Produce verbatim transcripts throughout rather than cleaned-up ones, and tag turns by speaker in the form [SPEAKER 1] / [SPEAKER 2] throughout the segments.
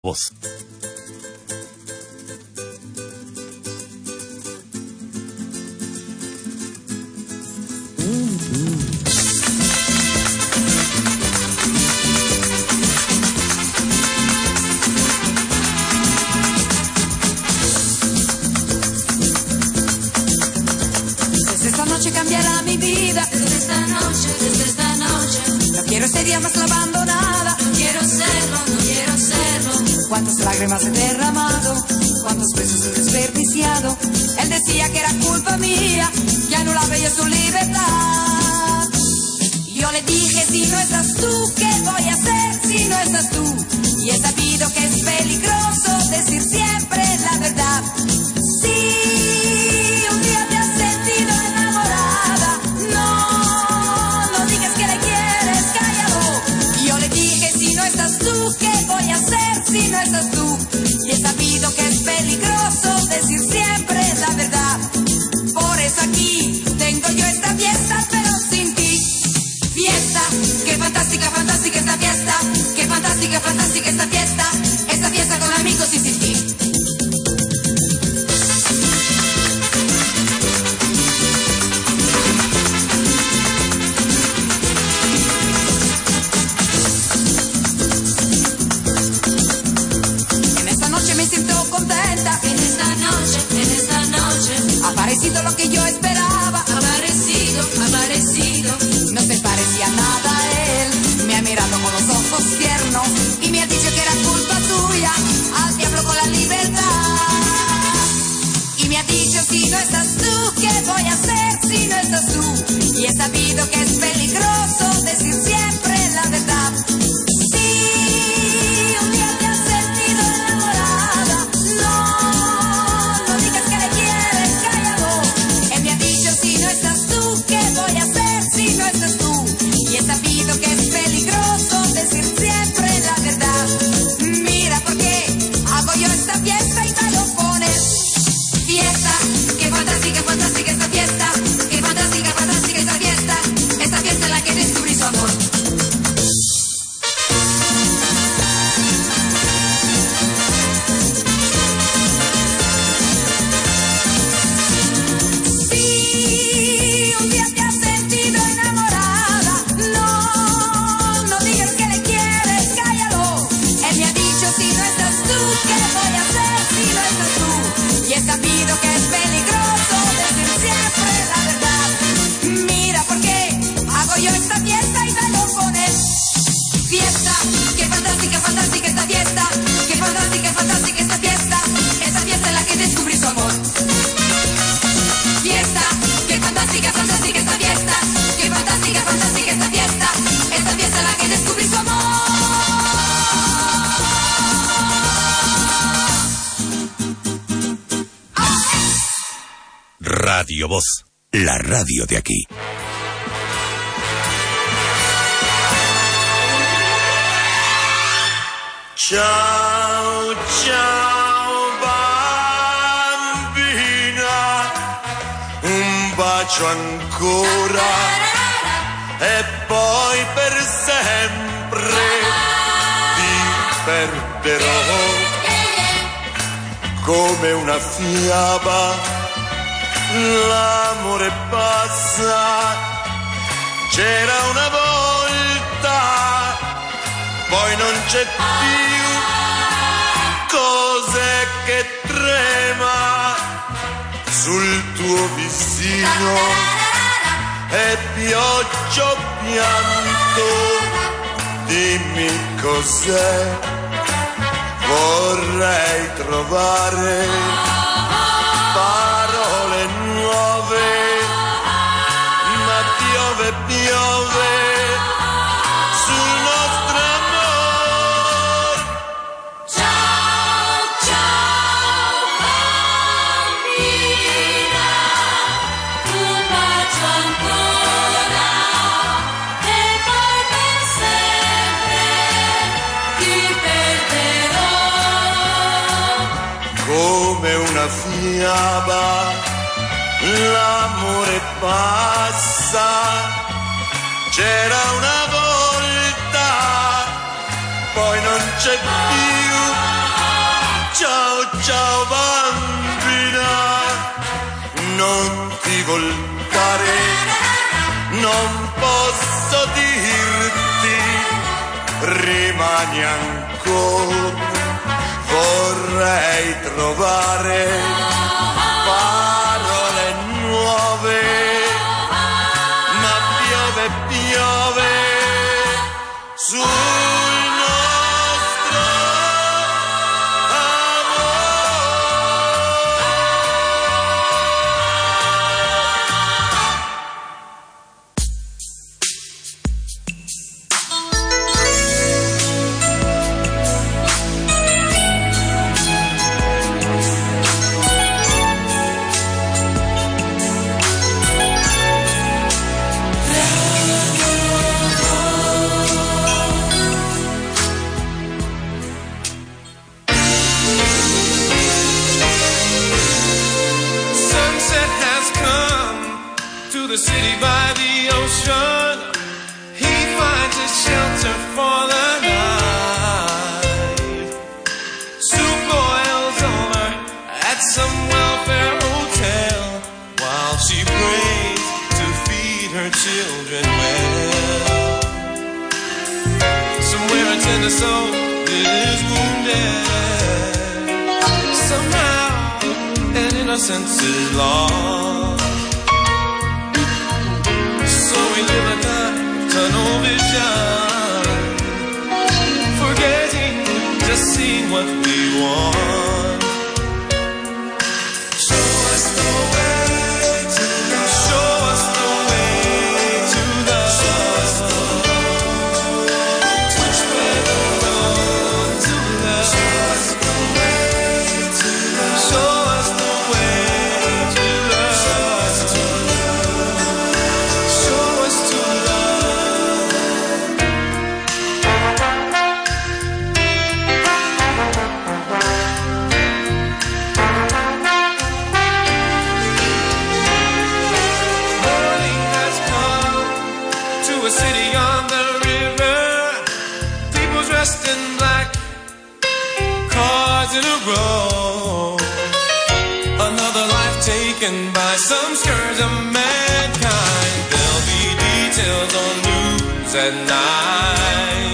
[SPEAKER 1] Voz.
[SPEAKER 2] Desde esta noche cambiará mi vida.
[SPEAKER 3] Desde esta noche, desde esta noche.
[SPEAKER 2] No quiero ser ya más la abandonada.
[SPEAKER 3] No quiero serlo, no quiero serlo.
[SPEAKER 2] Cuántas lágrimas he derramado, cuántos besos he desperdiciado. Él decía que era culpa mía, que anulaba yo su libertad. Yo le dije, si no estás tú, ¿qué voy a hacer si no estás tú? Y he sabido que es peligroso decir siempre la verdad. Sí, un día te has sentido enamorada. No, no digas que le quieres, cállalo. Y yo le dije, si no estás tú, ¿qué voy a hacer si no estás tú? Y he sabido que es peligroso decir siempre la verdad. Por eso aquí tengo yo esta fiesta, pero sin ti. Fiesta, qué fantástica, fantástica esta fiesta. Qué fantástica, fantástica esta fiesta. Esta fiesta con amigos y sin ti. En esta noche me siento contenta.
[SPEAKER 3] En esta noche, en esta noche.
[SPEAKER 2] Ha aparecido lo que yo esperaba.
[SPEAKER 3] Aparecido, aparecido.
[SPEAKER 2] No se parecía nada a él. Me ha mirado con los ojos tiernos y me ha dicho que era culpa tuya. Al diablo con la libertad. Y me ha dicho, si no estás tú, ¿qué voy a hacer si no estás tú? Y he sabido que es peligroso decir siempre la verdad. Sí, un día te has sentido enamorada. No, no digas que le quieres, cállalo. Él me ha dicho, si no estás tú, ¿qué voy a hacer si no estás tú? Y he sabido que es peligroso decir siempre la verdad. Mira por qué hago yo esta fiesta y me lo pones. Fiesta, qué fantástica, fantástica esta fiesta. Qué fantástica, fantástica esta fiesta. Esta fiesta en la que descubrí su amor. Sí, un día te has sentido enamorada. No, no digas que le quieres, cállalo. Él me ha dicho, si no estás tú, ¿qué voy a hacer si no estás tú? Y he sabido que es peligroso decir siempre la verdad. Mira por qué hago yo esta fiesta y me lo pones. Fiesta, qué fantástica, fantástica esta fiesta. Qué fantástica, fantástica esta fiesta. Esta fiesta en la que descubrí su amor. Fiesta, qué fantástica, fantástica esta fiesta. Qué fantástica, fantástica esta fiesta. Esta fiesta en la que descubrí su amor.
[SPEAKER 1] Radio Voz, la radio de aquí.
[SPEAKER 4] Ciao, ciao bambina, un bacio ancora e poi per sempre ti perderò come una fiaba. L'amore passa, c'era una volta, poi non c'è più. Cos'è che trema sul tuo visino? E pioggia o pianto, dimmi cos'è. Vorrei trovare parole nuove, ma piove, piove sul nostro amor.
[SPEAKER 3] Ciao, ciao bambina, un bacio ancora e poi per sempre ti perderò.
[SPEAKER 4] Come una fiaba, l'amore passa, c'era una volta, poi non c'è più. Ciao ciao bambina, non ti voltare, non posso dirti, rimani ancora, vorrei trovare parole nuove, ma piove, piove sul nostro
[SPEAKER 5] the city by the ocean, he finds a shelter for the night. Soup boils over at some welfare hotel, while she prays to feed her children well. Somewhere a tender soul is wounded, somehow an innocence is lost. So we live like a tunnel vision, forgetting just seeing what we want. Show us the way to love. Show us the way to love. Show us the which way the road to love. Show us the way to love. Show us the way to love. Show us to city on the river, people dressed in black, cars in a row. Another life taken by some scourge of mankind. There'll be details on news at night.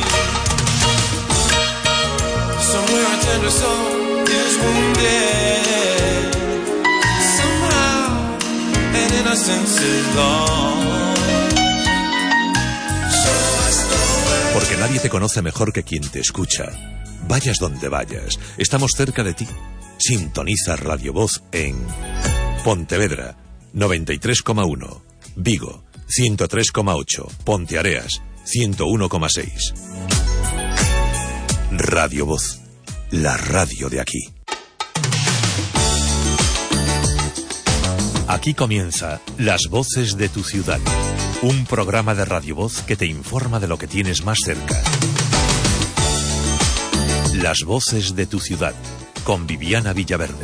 [SPEAKER 5] Somewhere a tender soul is wounded, somehow an innocence is lost.
[SPEAKER 1] Porque nadie te conoce mejor que quien te escucha. Vayas donde vayas, estamos cerca de ti. Sintoniza Radio Voz en Pontevedra, noventa y tres coma uno, Vigo, ciento tres coma ocho, Ponteareas, ciento uno coma seis. Radio Voz, la radio de aquí. Aquí comienza Las Voces de tu Ciudad, un programa de Radio Voz que te informa de lo que tienes más cerca. Las Voces de tu Ciudad, con Viviana Villaverde.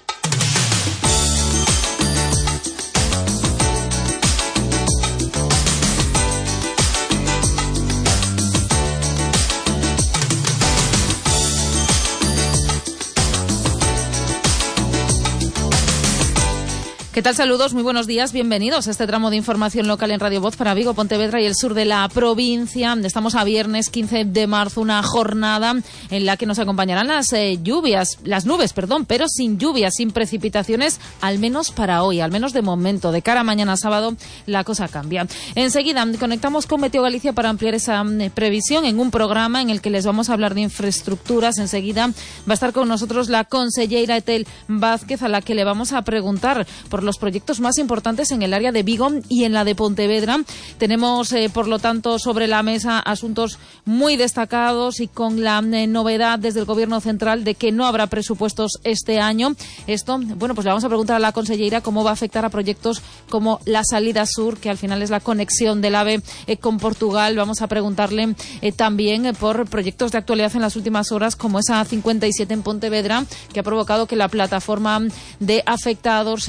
[SPEAKER 6] ¿Qué tal? Saludos, muy buenos días, bienvenidos a este tramo de información local en Radio Voz para Vigo, Pontevedra y el sur de la provincia. Estamos a viernes quince de marzo, una jornada en la que nos acompañarán las eh, lluvias, las nubes, perdón, pero sin lluvias, sin precipitaciones, al menos para hoy, al menos de momento. De cara a mañana sábado, la cosa cambia. Enseguida conectamos con Meteo Galicia para ampliar esa eh, previsión en un programa en el que les vamos a hablar de infraestructuras. Enseguida va a estar con nosotros la conselleira Etel Vázquez, a la que le vamos a preguntar por los proyectos más importantes en el área de Vigo y en la de Pontevedra. Tenemos, eh, por lo tanto, sobre la mesa asuntos muy destacados y con la eh, novedad desde el Gobierno central de que no habrá presupuestos este año. Esto, bueno, pues le vamos a preguntar a la conselleira cómo va a afectar a proyectos como la salida sur, que al final es la conexión del AVE eh, con Portugal. Vamos a preguntarle eh, también eh, por proyectos de actualidad en las últimas horas, como esa cincuenta y siete en Pontevedra, que ha provocado que la plataforma de afectados eh, recurra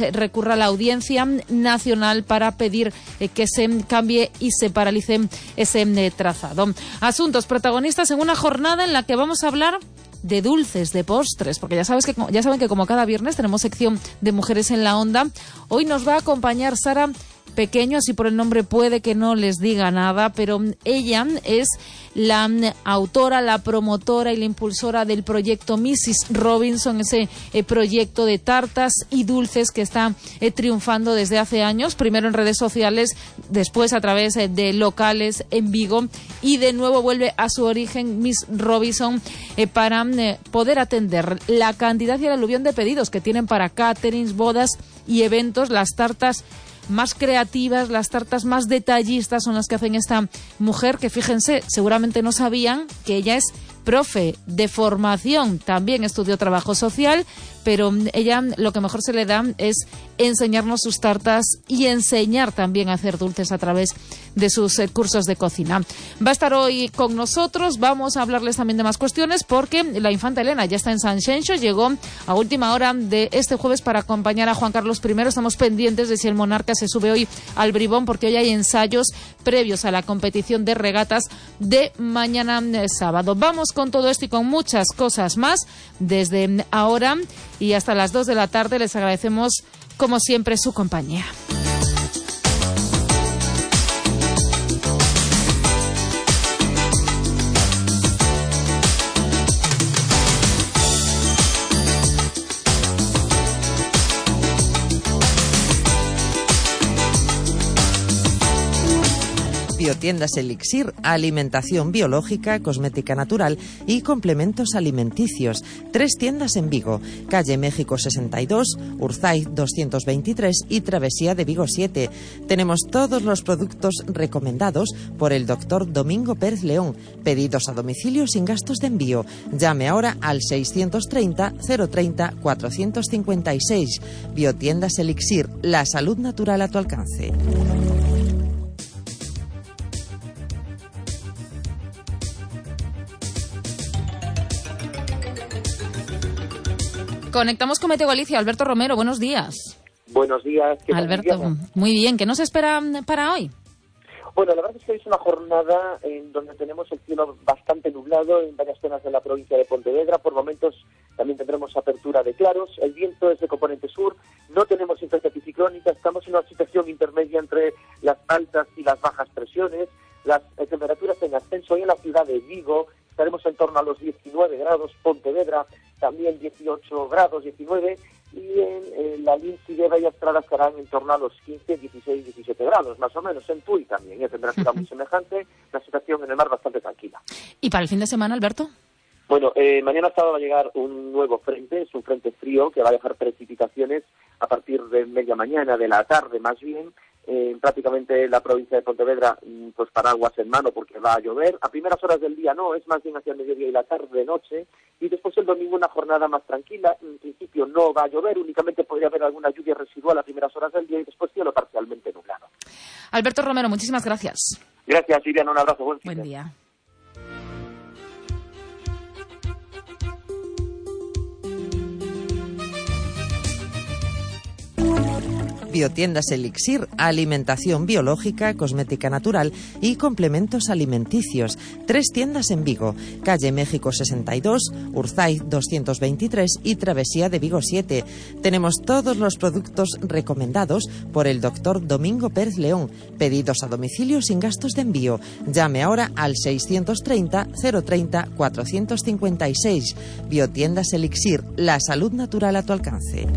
[SPEAKER 6] recurra a la Audiencia Nacional para pedir eh, que se cambie y se paralice ese eh, trazado. Asuntos protagonistas en una jornada en la que vamos a hablar de dulces, de postres, porque ya sabes que ya saben que como cada viernes tenemos sección de Mujeres en la Onda. Hoy nos va a acompañar Sara Pequeño, así por el nombre puede que no les diga nada, pero ella es la autora, la promotora y la impulsora del proyecto missus Robinson, ese eh, proyecto de tartas y dulces que está eh, triunfando desde hace años, primero en redes sociales, después a través eh, de locales en Vigo, y de nuevo vuelve a su origen missus Robinson eh, para eh, poder atender la cantidad y el aluvión de pedidos que tienen para caterings, bodas y eventos. Las tartas más creativas, las tartas más detallistas son las que hacen esta mujer, que fíjense, seguramente no sabían que ella es profe de formación, también estudió trabajo social, pero ella lo que mejor se le da es enseñarnos sus tartas y enseñar también a hacer dulces a través de sus eh, cursos de cocina. Va a estar hoy con nosotros, vamos a hablarles también de más cuestiones, porque la infanta Elena ya está en Sanxenxo, llegó a última hora de este jueves para acompañar a Juan Carlos primero. Estamos pendientes de si el monarca se sube hoy al bribón, porque hoy hay ensayos previos a la competición de regatas de mañana eh, sábado. Vamos con todo esto y con muchas cosas más desde ahora y hasta las dos de la tarde. Les agradecemos, como siempre, su compañía.
[SPEAKER 7] Biotiendas Elixir, alimentación biológica, cosmética natural y complementos alimenticios. Tres tiendas en Vigo, calle México sesenta y dos, Urzaiz doscientos veintitrés y Travesía de Vigo siete. Tenemos todos los productos recomendados por el doctor Domingo Pérez León. Pedidos a domicilio sin gastos de envío. Llame ahora al seiscientos treinta, cero treinta, cuatrocientos cincuenta y seis. Biotiendas Elixir, la salud natural a tu alcance.
[SPEAKER 6] Conectamos con Meteo Galicia. Alberto Romero, buenos días.
[SPEAKER 8] Buenos días. ¿Qué tal,
[SPEAKER 6] Alberto,
[SPEAKER 8] Viviana?
[SPEAKER 6] muy bien. ¿Qué nos espera para hoy?
[SPEAKER 8] Bueno, la verdad es que hoy es una jornada en donde tenemos el cielo bastante nublado en varias zonas de la provincia de Pontevedra. Por momentos también tendremos apertura de claros. El viento es de componente sur. No tenemos influencia anticiclónica. Estamos en una situación intermedia entre las altas y las bajas presiones. Las eh, temperaturas en ascenso. Hoy en la ciudad de Vigo estaremos en torno a los diecinueve grados. Pontevedra también dieciocho grados, diecinueve, y en, en la Lince y Deva y Estrada estarán en torno a los quince, dieciséis, diecisiete grados, más o menos. En Tui también, ¿eh? Temperatura muy semejante, la situación en el mar bastante tranquila.
[SPEAKER 6] ¿Y para el fin de semana, Alberto?
[SPEAKER 8] Bueno, eh, mañana sábado va a llegar un nuevo frente, es un frente frío que va a dejar precipitaciones a partir de media mañana, de la tarde más bien, en prácticamente la provincia de Pontevedra, pues paraguas en mano porque va a llover. A primeras horas del día no, es más bien hacia el mediodía y la tarde, noche. Y después el domingo una jornada más tranquila. En principio no va a llover, únicamente podría haber alguna lluvia residual a primeras horas del día y después cielo parcialmente nublado.
[SPEAKER 6] Alberto Romero, muchísimas gracias.
[SPEAKER 8] Gracias, Viviana, un abrazo. Buen,
[SPEAKER 6] Buen día.
[SPEAKER 7] Biotiendas Elixir, alimentación biológica, cosmética natural y complementos alimenticios. Tres tiendas en Vigo, calle México sesenta y dos, Urzaiz doscientos veintitrés y Travesía de Vigo siete. Tenemos todos los productos recomendados por el doctor Domingo Pérez León. Pedidos a domicilio sin gastos de envío. Llame ahora al seiscientos treinta, cero treinta, cuatrocientos cincuenta y seis. Biotiendas Elixir, la salud natural a tu alcance.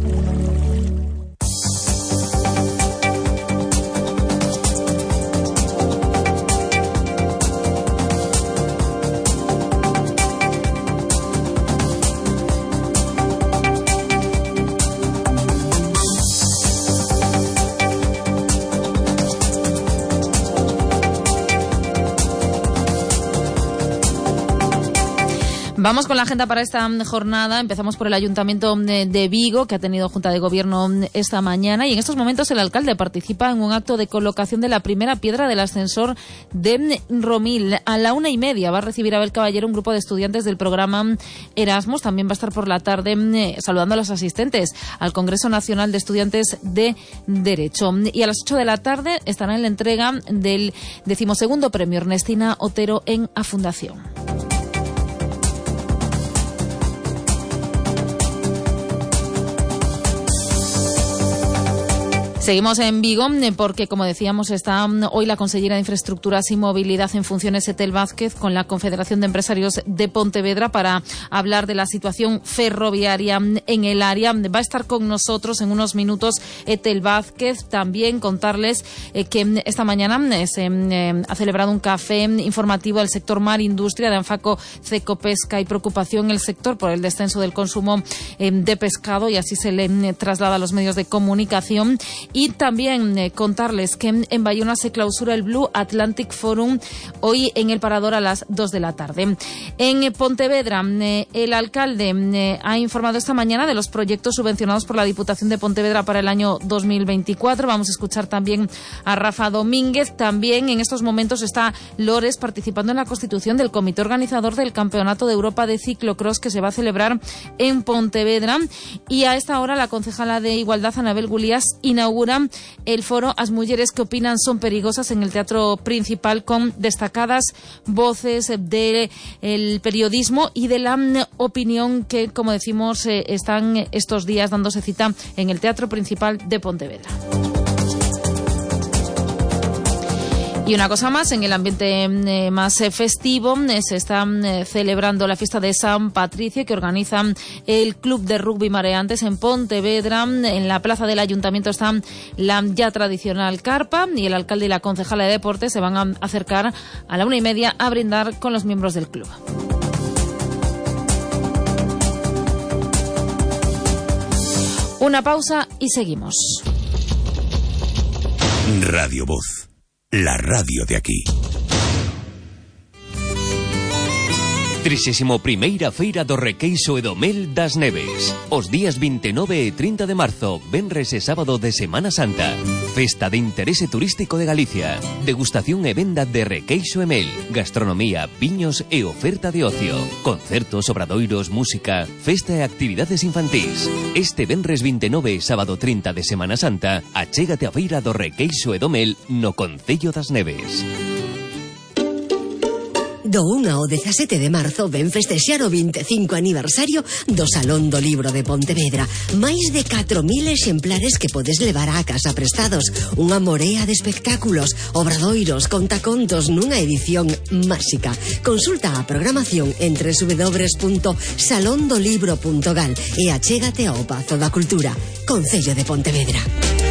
[SPEAKER 6] Vamos con la agenda para esta jornada. Empezamos por el Ayuntamiento de Vigo, que ha tenido Junta de Gobierno esta mañana, y en estos momentos el alcalde participa en un acto de colocación de la primera piedra del ascensor de Romil. A la una y media va a recibir a Abel Caballero un grupo de estudiantes del programa Erasmus. También va a estar por la tarde eh, saludando a los asistentes al Congreso Nacional de Estudiantes de Derecho. Y a las ocho de la tarde estará en la entrega del decimosegundo premio Ernestina Otero en A Fundación. Seguimos en Vigo porque, como decíamos, está hoy la consellera de Infraestructuras y Movilidad en funciones, Etel Vázquez, con la Confederación de Empresarios de Pontevedra para hablar de la situación ferroviaria en el área. Va a estar con nosotros en unos minutos Etel Vázquez. También contarles eh, que esta mañana eh, se eh, ha celebrado un café informativo del sector mar industria de Anfaco, Ceco Pesca y preocupación el sector por el descenso del consumo eh, de pescado, y así se le eh, traslada a los medios de comunicación. Y también eh, contarles que en Bayona se clausura el Blue Atlantic Forum hoy en el Parador a las dos de la tarde. En eh, Pontevedra, eh, el alcalde eh, ha informado esta mañana de los proyectos subvencionados por la Diputación de Pontevedra para el año dos mil veinticuatro. Vamos a escuchar también a Rafa Domínguez. También en estos momentos está Lores participando en la constitución del comité organizador del Campeonato de Europa de Ciclocross, que se va a celebrar en Pontevedra. Y a esta hora la concejala de Igualdad, Anabel Gulías, inaugura el foro As Mulleres que opinan son perigosas en el Teatro Principal, con destacadas voces del periodismo y de la opinión que, como decimos, eh, están estos días dándose cita en el Teatro Principal de Pontevedra. Y una cosa más, en el ambiente eh, más eh, festivo, eh, se está eh, celebrando la fiesta de San Patricio, que organiza el Club de Rugby Mareantes en Pontevedra. En la plaza del Ayuntamiento está la ya tradicional carpa, y el alcalde y la concejala de deportes se van a acercar a la una y media a brindar con los miembros del club. Una pausa y seguimos.
[SPEAKER 1] Radio Voz. La radio de aquí.
[SPEAKER 9] trisésimo primeira Feira do Requeixo e do Mel das Neves. Os días veintinueve e trinta de marzo, venres e sábado de Semana Santa. Festa de interese turístico de Galicia. Degustación e venda de requeixo e mel. Gastronomía, viños e oferta de ocio. Concertos, obradoiros, música, festa e actividades infantís. Este venres veintinueve e sábado trinta de Semana Santa, achégate a Feira do Requeixo e do Mel no Concello das Neves.
[SPEAKER 10] Do un ao dezasete de marzo ven festexar o veinticinco aniversario do Salón do Libro de Pontevedra. Máis de catro mil exemplares que podes levar á casa prestados. Unha morea de espectáculos, obradoiros, contacontos nunha edición máxica. Consulta a programación en doble u doble u doble u punto salón do libro punto gal e achégate ao Pazo da Cultura, Concello de Pontevedra.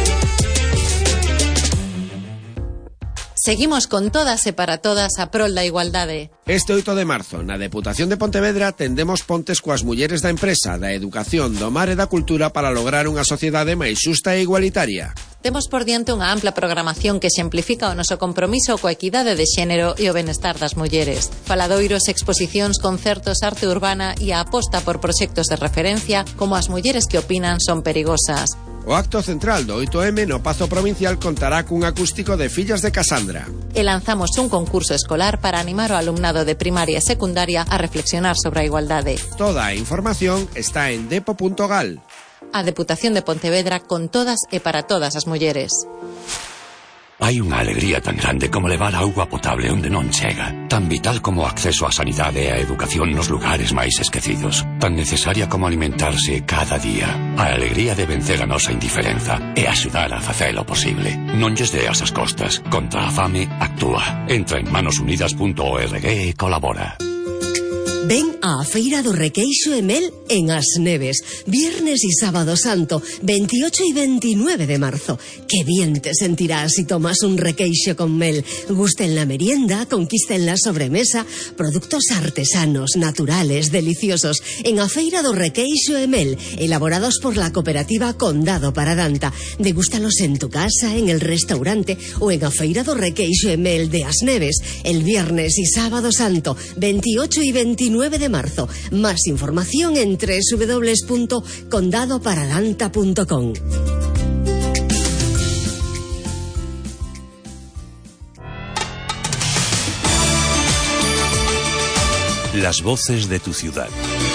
[SPEAKER 11] Seguimos con todas e para todas a prol da igualdade.
[SPEAKER 12] Este oito de marzo, na Deputación de Pontevedra, tendemos pontes coas mulleres da empresa, da educación, do mar e da cultura para lograr unha sociedade máis xusta e igualitaria.
[SPEAKER 11] Temos por diante unha ampla programación que exemplifica o noso compromiso coa equidade de xénero e o benestar das mulleres. Faladoiros, exposicións, concertos, arte urbana e a aposta por proxectos de referencia como As mulleres que opinan son perigosas.
[SPEAKER 12] O acto central do oito eme no Pazo Provincial contará cun acústico de Fillas de Casandra.
[SPEAKER 11] E lanzamos un concurso escolar para animar o alumnado de primaria e secundaria a reflexionar sobre a igualdade.
[SPEAKER 12] Toda a información está en depo punto gal.
[SPEAKER 11] A Deputación de Pontevedra con todas e para todas as mulleres.
[SPEAKER 13] Hai unha alegría tan grande como levar auga potable onde non chega, tan vital como o acceso á sanidade e á educación nos lugares máis esquecidos, tan necesaria como alimentarse cada día. A alegría de vencer a nosa indiferenza e axudar a facelo posible. Non lles deas as costas. Contra a fame, actúa. Entra en manos unidas punto org e colabora.
[SPEAKER 10] Ven á Feira do Requeixo e Mel en As Neves, viernes y sábado santo, veintiocho y veintinueve de marzo. Qué bien te sentirás si tomas un requeixo con mel. Gusta en la merienda, conquista en la sobremesa, productos artesanos, naturales, deliciosos. En a Feira do Requeixo e Mel, elaborados por la cooperativa Condado Paradanta. Degústalos en tu casa, en el restaurante o en a Feira do Requeixo e Mel de As Neves, el viernes y sábado santo, veintiocho y veintinueve veintinueve de marzo. Más información en doble u doble u doble u punto condado paradanta punto com.
[SPEAKER 1] Las voces de tu ciudad.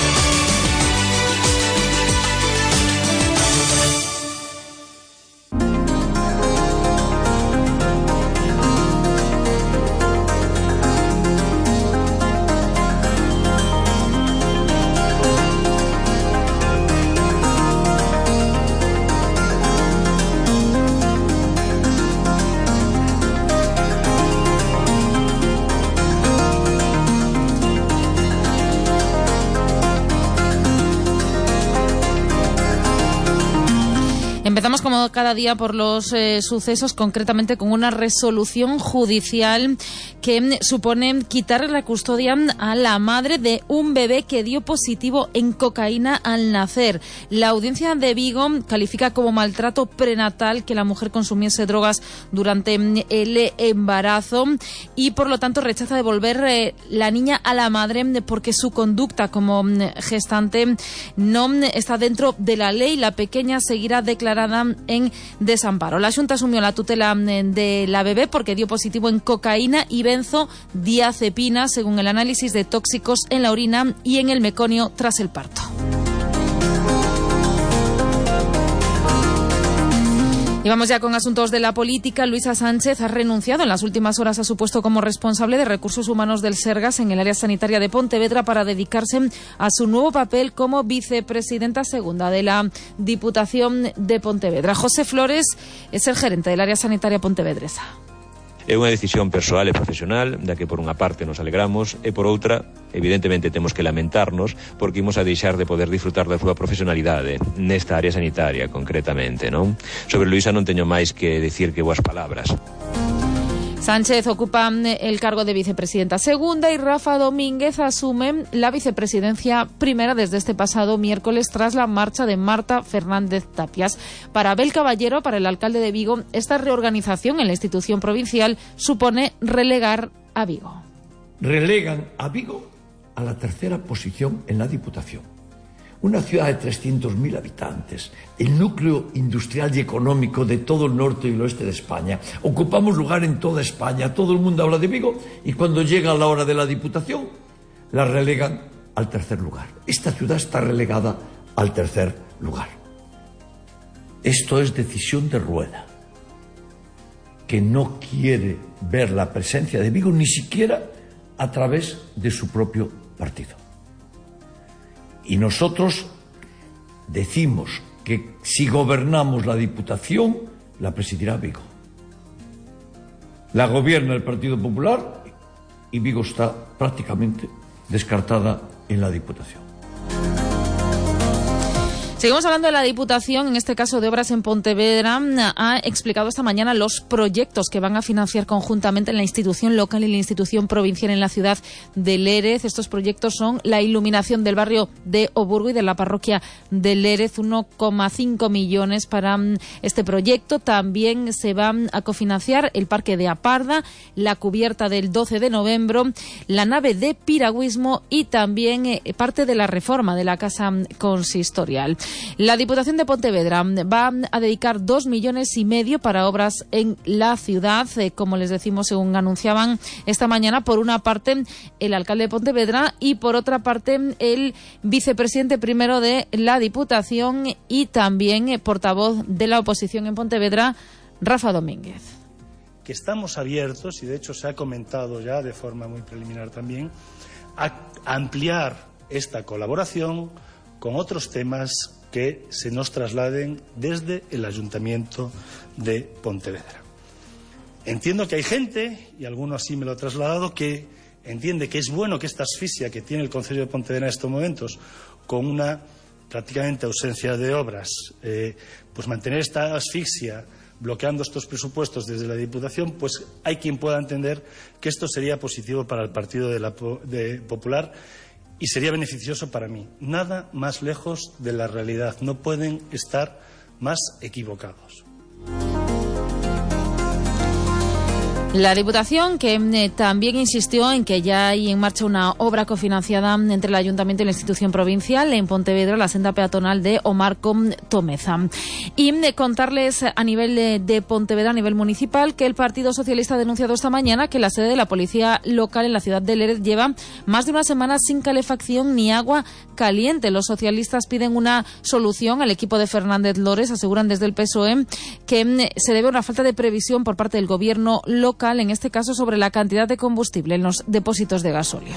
[SPEAKER 6] Empezamos como cada día por los eh, sucesos, concretamente con una resolución judicial que supone quitarle la custodia a la madre de un bebé que dio positivo en cocaína al nacer. La audiencia de Vigo califica como maltrato prenatal que la mujer consumiese drogas durante el embarazo y por lo tanto rechaza devolver eh, la niña a la madre porque su conducta como gestante no está dentro de la ley. La pequeña seguirá declarada en desamparo. La Xunta asumió la tutela de la bebé porque dio positivo en cocaína y benzodiazepina, según el análisis de tóxicos en la orina y en el meconio tras el parto. Y vamos ya con asuntos de la política. Luisa Sánchez ha renunciado en las últimas horas a su puesto como responsable de recursos humanos del Sergas en el área sanitaria de Pontevedra para dedicarse a su nuevo papel como vicepresidenta segunda de la Diputación de Pontevedra. José Flores es el gerente del área sanitaria pontevedresa.
[SPEAKER 14] É unha decisión persoal e profesional da que por unha parte nos alegramos e por outra, evidentemente, temos que lamentarnos porque imos a deixar de poder disfrutar da súa profesionalidade nesta área sanitaria, concretamente, non? Sobre Luisa non teño máis que decir que boas palabras.
[SPEAKER 6] Sánchez ocupa el cargo de vicepresidenta segunda y Rafa Domínguez asume la vicepresidencia primera desde este pasado miércoles tras la marcha de Marta Fernández Tapias. Para Abel Caballero, para el alcalde de Vigo, esta reorganización en la institución provincial supone relegar a Vigo.
[SPEAKER 15] Relegan a Vigo a la tercera posición en la Diputación. Una ciudad de trescientos mil habitantes, el núcleo industrial y económico de todo el norte y el oeste de España. Ocupamos lugar en toda España, todo el mundo habla de Vigo y cuando llega la hora de la Diputación la relegan al tercer lugar. Esta ciudad está relegada al tercer lugar. Esto es decisión de Rueda, que no quiere ver la presencia de Vigo ni siquiera a través de su propio partido. Y nosotros decimos que si gobernamos la Diputación, la presidirá Vigo. La gobierna el Partido Popular y Vigo está prácticamente descartada en la Diputación.
[SPEAKER 6] Seguimos hablando de la Diputación, en este caso de Obras en Pontevedra. Ha explicado esta mañana los proyectos que van a financiar conjuntamente en la institución local y la institución provincial en la ciudad de Lérez. Estos proyectos son la iluminación del barrio de Oburgo y de la parroquia de Lérez, uno coma cinco millones para este proyecto. También se va a cofinanciar el parque de Aparda, la cubierta del doce de noviembre, la nave de piragüismo y también eh, parte de la reforma de la casa consistorial. La Diputación de Pontevedra va a dedicar dos millones y medio para obras en la ciudad, eh, como les decimos, según anunciaban esta mañana, por una parte el alcalde de Pontevedra y por otra parte el vicepresidente primero de la Diputación y también eh, portavoz de la oposición en Pontevedra, Rafa Domínguez.
[SPEAKER 16] Que estamos abiertos, y de hecho se ha comentado ya de forma muy preliminar también, a ampliar esta colaboración con otros temas que se nos trasladen desde el Ayuntamiento de Pontevedra. Entiendo que hay gente, y alguno así me lo ha trasladado, que entiende que es bueno que esta asfixia que tiene el Concello de Pontevedra en estos momentos, con una prácticamente ausencia de obras, eh, pues mantener esta asfixia bloqueando estos presupuestos desde la Diputación, pues hay quien pueda entender que esto sería positivo para el Partido de la, de Popular y sería beneficioso para mí. Nada más lejos de la realidad. No pueden estar más equivocados.
[SPEAKER 6] La Diputación, que eh, también insistió en que ya hay en marcha una obra cofinanciada entre el Ayuntamiento y la institución provincial en Pontevedra, la senda peatonal de Omarco Tomeza. Y eh, contarles a nivel de, de Pontevedra, a nivel municipal, que el Partido Socialista ha denunciado esta mañana que la sede de la policía local en la ciudad de Lérez lleva más de una semana sin calefacción ni agua caliente. Los socialistas piden una solución al equipo de Fernández Lores. Aseguran desde el P S O E que eh, se debe a una falta de previsión por parte del gobierno local, en este caso sobre la cantidad de combustible en los depósitos de gasóleo.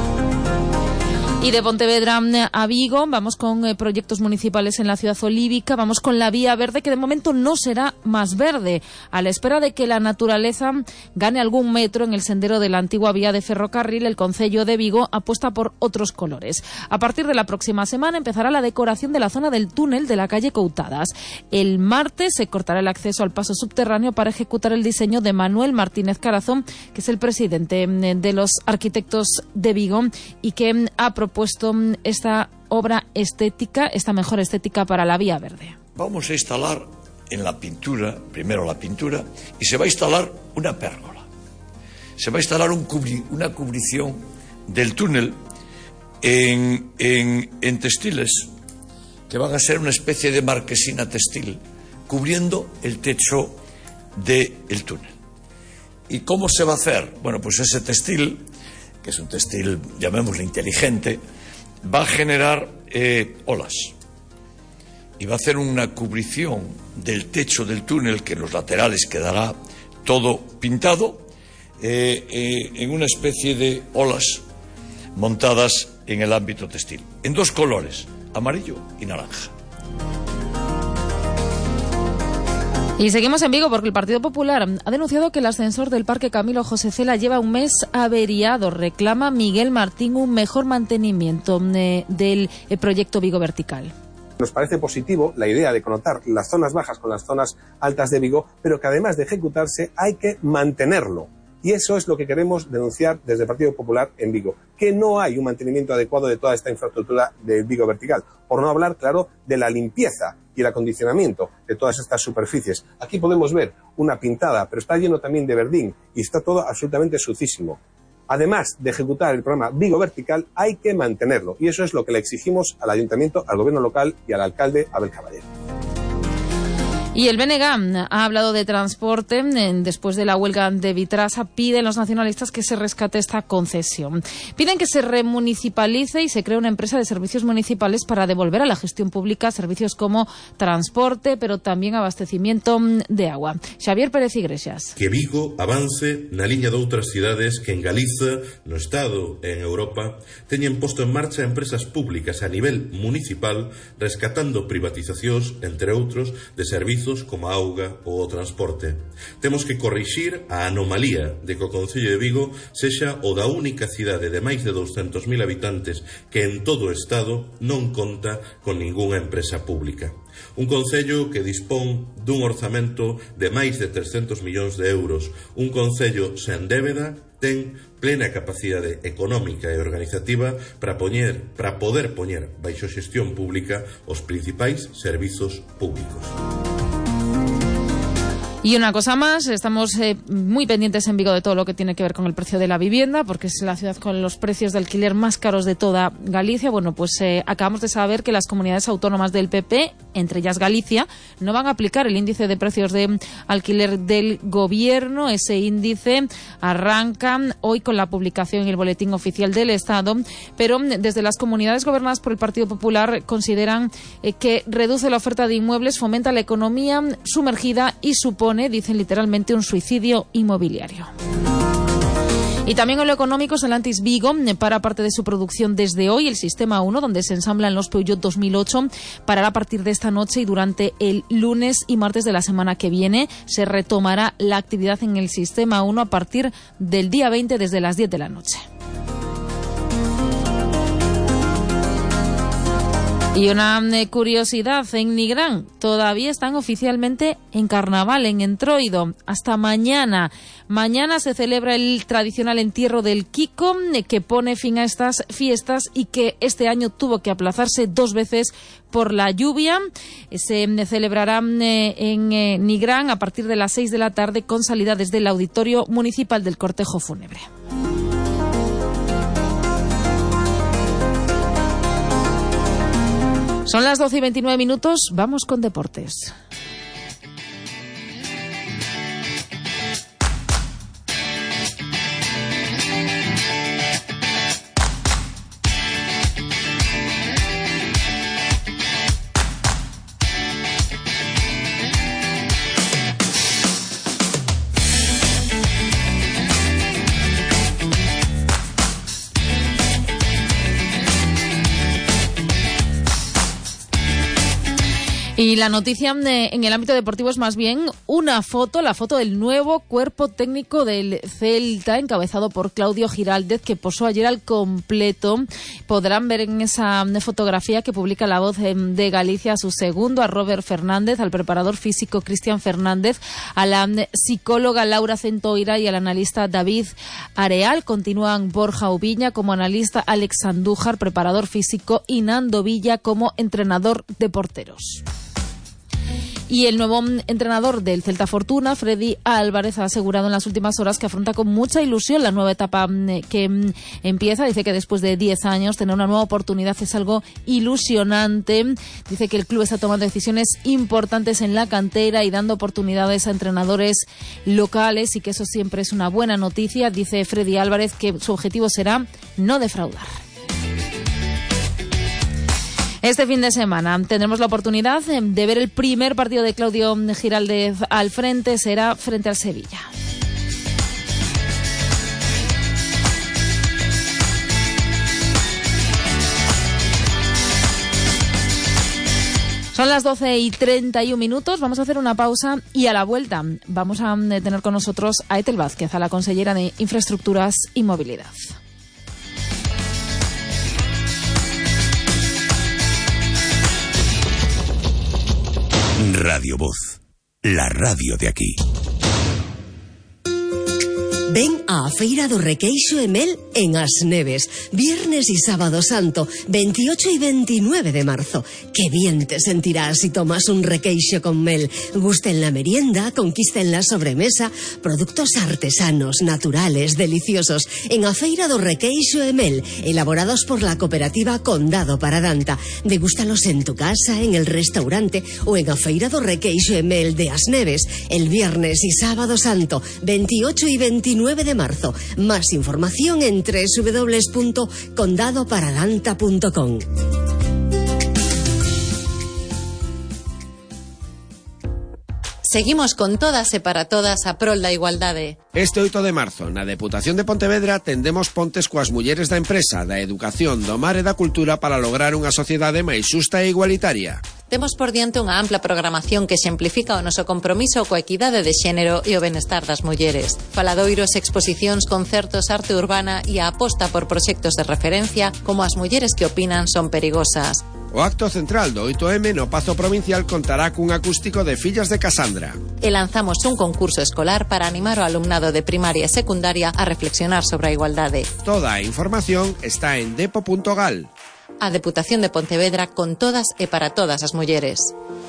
[SPEAKER 6] Y de Pontevedra a Vigo, vamos con eh, proyectos municipales en la ciudad olívica, vamos con la vía verde, que de momento no será más verde, a la espera de que la naturaleza gane algún metro en el sendero de la antigua vía de ferrocarril. El concello de Vigo apuesta por otros colores. A partir de la próxima semana empezará la decoración de la zona del túnel de la calle Coutadas. El martes se cortará el acceso al paso subterráneo para ejecutar el diseño de Manuel Martínez Carazón, que es el presidente de los arquitectos de Vigo y que ha propuesto puesto esta obra estética, esta mejor estética para la vía verde.
[SPEAKER 17] Vamos a instalar en la pintura, primero la pintura, y se va a instalar una pérgola. Se va a instalar un cubri, una cubrición del túnel en, en, en textiles, que van a ser una especie de marquesina textil, cubriendo el techo del túnel. ¿Y cómo se va a hacer? Bueno, pues ese textil, que es un textil, llamémosle inteligente, va a generar eh, olas y va a hacer una cubrición del techo del túnel, que en los laterales quedará todo pintado eh, eh, en una especie de olas montadas en el ámbito textil, en dos colores, amarillo y naranja.
[SPEAKER 6] Y seguimos en Vigo porque el Partido Popular ha denunciado que el ascensor del Parque Camilo José Cela lleva un mes averiado. Reclama Miguel Martín un mejor mantenimiento eh, del eh, proyecto Vigo Vertical.
[SPEAKER 18] Nos parece positivo la idea de conectar las zonas bajas con las zonas altas de Vigo, pero que además de ejecutarse hay que mantenerlo. Y eso es lo que queremos denunciar desde el Partido Popular en Vigo, que no hay un mantenimiento adecuado de toda esta infraestructura del Vigo Vertical, por no hablar, claro, de la limpieza y el acondicionamiento de todas estas superficies. Aquí podemos ver una pintada, pero está lleno también de verdín y está todo absolutamente sucísimo. Además de ejecutar el programa Vigo Vertical, hay que mantenerlo, y eso es lo que le exigimos al Ayuntamiento, al Gobierno local y al alcalde Abel Caballero.
[SPEAKER 6] Y el B N G ha hablado de transporte. Después de la huelga de Vitrasa, piden los nacionalistas que se rescate esta concesión. Piden que se remunicipalice y se cree una empresa de servicios municipales para devolver a la gestión pública servicios como transporte, pero también abastecimiento de agua. Xavier Pérez Iglesias.
[SPEAKER 19] Que Vigo avance na liña de outras cidades que en Galiza, no Estado e en Europa teñen posto en marcha empresas públicas a nivel municipal, rescatando privatizacións, entre outros, de servizos como a auga ou o transporte. Temos que corrixir a anomalía de que o Concello de Vigo sexa o da única cidade de máis de douscentos mil habitantes que en todo o Estado non conta con ningunha empresa pública. Un concello que dispón dun orzamento de máis de trescentos millóns de euros. Un concello sen débeda ten plena capacidade económica e organizativa para poñer, para poder poñer baixo xestión pública os principais servizos públicos.
[SPEAKER 6] Y una cosa más, estamos eh, muy pendientes en Vigo de todo lo que tiene que ver con el precio de la vivienda, porque es la ciudad con los precios de alquiler más caros de toda Galicia. Bueno, pues eh, acabamos de saber que las comunidades autónomas del P P, entre ellas Galicia, no van a aplicar el índice de precios de alquiler del gobierno. Ese índice arranca hoy con la publicación en el Boletín Oficial del Estado, pero desde las comunidades gobernadas por el Partido Popular consideran eh, que reduce la oferta de inmuebles, fomenta la economía sumergida y supone, dicen literalmente, un suicidio inmobiliario. Y también en lo económico, Stellantis Vigo para parte de su producción desde hoy. El Sistema uno, donde se ensamblan los Peugeot dos mil ocho, parará a partir de esta noche y durante el lunes y martes de la semana que viene se retomará la actividad en el Sistema uno a partir del día veinte desde las diez de la noche. Y una eh, curiosidad, en Nigrán todavía están oficialmente en carnaval, en Entroido, hasta mañana. Mañana se celebra el tradicional entierro del Kiko, eh, que pone fin a estas fiestas y que este año tuvo que aplazarse dos veces por la lluvia. Se eh, celebrará eh, en eh, Nigrán a partir de las seis de la tarde con salida desde el Auditorio Municipal del Cortejo Fúnebre. Son las doce y veintinueve minutos, vamos con deportes. Y la noticia de, en el ámbito deportivo es más bien una foto, la foto del nuevo cuerpo técnico del Celta, encabezado por Claudio Giraldez, que posó ayer al completo. Podrán ver en esa fotografía que publica La Voz de Galicia a su segundo, a Robert Fernández, al preparador físico Cristian Fernández, a la psicóloga Laura Centoira y al analista David Areal. Continúan Borja Ubiña como analista, Alex Andújar, preparador físico, y Nando Villa como entrenador de porteros. Y el nuevo entrenador del Celta Fortuna, Freddy Álvarez, ha asegurado en las últimas horas que afronta con mucha ilusión la nueva etapa que empieza. Dice que después de diez años tener una nueva oportunidad es algo ilusionante. Dice que el club está tomando decisiones importantes en la cantera y dando oportunidades a entrenadores locales y que eso siempre es una buena noticia. Dice Freddy Álvarez que su objetivo será no defraudar. Este fin de semana tendremos la oportunidad de ver el primer partido de Claudio Giraldez al frente, será frente al Sevilla. Son las doce y treinta y un minutos, vamos a hacer una pausa y a la vuelta vamos a tener con nosotros a Etel Vázquez, a la consellera de Infraestructuras y Movilidad.
[SPEAKER 1] Radio Voz, la radio de aquí.
[SPEAKER 10] Ven a Feira do Requeixo e Mel en As Neves, viernes y sábado santo, veintiocho y veintinueve de marzo. Qué bien te sentirás si tomas un requeixo con mel. Gusta en la merienda, conquista en la sobremesa, productos artesanos, naturales, deliciosos. En a Feira do Requeixo e Mel, elaborados por la cooperativa Condado Paradanta. Degústalos en tu casa, en el restaurante o en a Feira do Requeixo e Mel de As Neves, el viernes y sábado santo, veintiocho y veintinueve de marzo. Más información en doble u doble u doble u punto condado paradanta punto com.
[SPEAKER 11] Seguimos con todas e para todas a prol da igualdade.
[SPEAKER 12] Este oito de marzo, na Deputación de Pontevedra, tendemos pontes coas mulleres da empresa, da educación, do mar e da cultura para lograr unha sociedade máis xusta e igualitaria.
[SPEAKER 11] Temos por diante unha ampla programación que exemplifica o noso compromiso coa equidade de xénero e o benestar das mulleres. Faladoiros, exposicións, concertos, arte urbana e a aposta por proxectos de referencia como as mulleres que opinan son perigosas.
[SPEAKER 12] O acto central do oito eme no Pazo Provincial contará cun acústico de Fillas de Casandra.
[SPEAKER 11] E lanzamos un concurso escolar para animar o alumnado de primaria e secundaria a reflexionar sobre a igualdade.
[SPEAKER 12] Toda a información está en depo punto gal.
[SPEAKER 11] A Deputación de Pontevedra con todas e para todas as mulleres.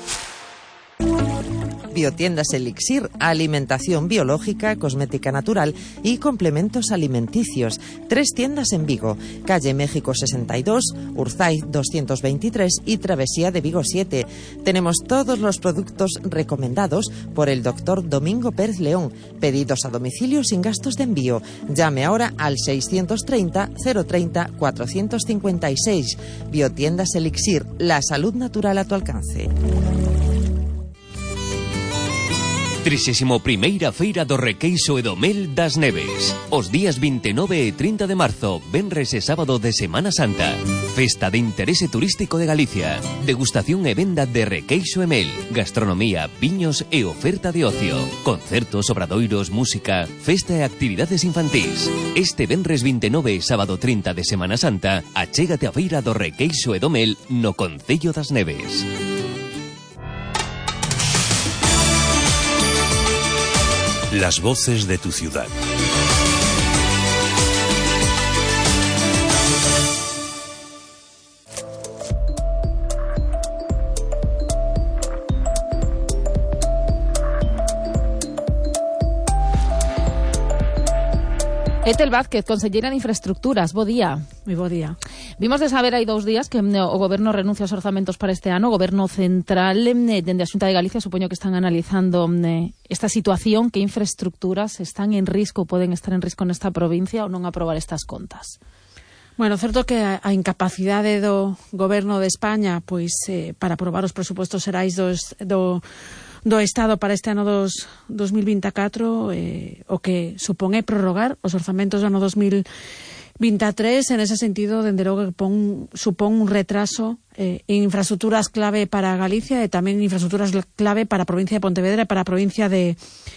[SPEAKER 7] Biotiendas Elixir, alimentación biológica, cosmética natural y complementos alimenticios. Tres tiendas en Vigo, calle México sesenta y dos, Urzaiz doscientos veintitrés y Travesía de Vigo siete. Tenemos todos los productos recomendados por el doctor Domingo Pérez León. Pedidos a domicilio sin gastos de envío. Llame ahora al seiscientos treinta, cero treinta, cuatrocientos cincuenta y seis. Biotiendas Elixir, la salud natural a tu alcance.
[SPEAKER 9] trisésimo primeira Feira do Requeixo e do Mel das Neves. Os días vinte e nove e trinta de marzo, venres e sábado de Semana Santa. Festa de interese turístico de Galicia. Degustación e venda de requeixo e mel. Gastronomía, viños e oferta de ocio. Concertos, obradoiros, música, festa e actividades infantís. Este venres vinte e nove e sábado trinta de Semana Santa, achégate a Feira do Requeixo e do Mel no Concello das Neves.
[SPEAKER 1] Las voces de tu ciudad.
[SPEAKER 6] Etel Vázquez, conselleira de Infraestructuras, bo día.
[SPEAKER 20] Moi bo día.
[SPEAKER 6] Vimos de saber hai dous días que o Goberno renuncia aos orzamentos para este ano. O Goberno Central, eh, dende a Xunta de Galicia, supoño que están analizando eh, esta situación, que infraestructuras están en risco, poden estar en risco nesta provincia ou non aprobar estas contas.
[SPEAKER 20] Bueno, certo que a, a incapacidade do Goberno de España pois eh, para aprobar os presupostos xerais dos, do do Estado para este ano dos dos mil vinte e catro, eh, o que supón é prorrogar os orzamentos do ano dos mil vinte e tres. En ese sentido, dende logo que pon, supón un retraso eh, en infraestructuras clave para Galicia e tamén infraestructuras clave para a provincia de Pontevedra e para a provincia de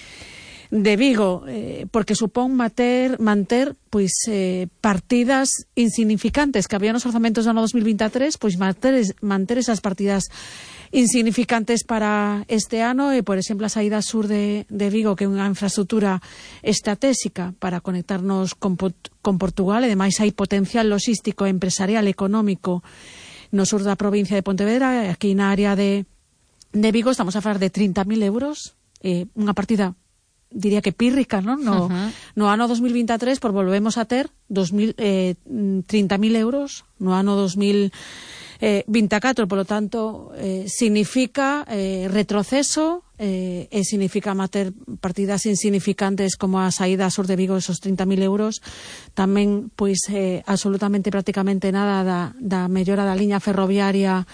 [SPEAKER 20] de Vigo, eh, porque supón manter, manter pois, eh, partidas insignificantes que había nos orzamentos do ano dos mil vinte e tres, pois manter, manter esas partidas insignificantes para este ano e, por exemplo, a saída sur de, de Vigo, que é unha infraestructura estratégica para conectarnos con, con Portugal, e ademais hai potencial logístico, empresarial, económico no sur da provincia de Pontevedra. Aquí na área de, de Vigo estamos a falar de trinta mil euros, eh, unha partida diría que pírrica, non? No, uh-huh. no ano dos mil vinte e tres, por volvemos a ter dos mil, eh, trinta mil euros no ano dos mil vinte e catro, por lo tanto, eh, significa eh, retroceso eh, e significa manter partidas insignificantes como a saída sur de Vigo, esos trinta mil euros, tamén, pois, eh, absolutamente prácticamente nada da, da mellora da liña ferroviaria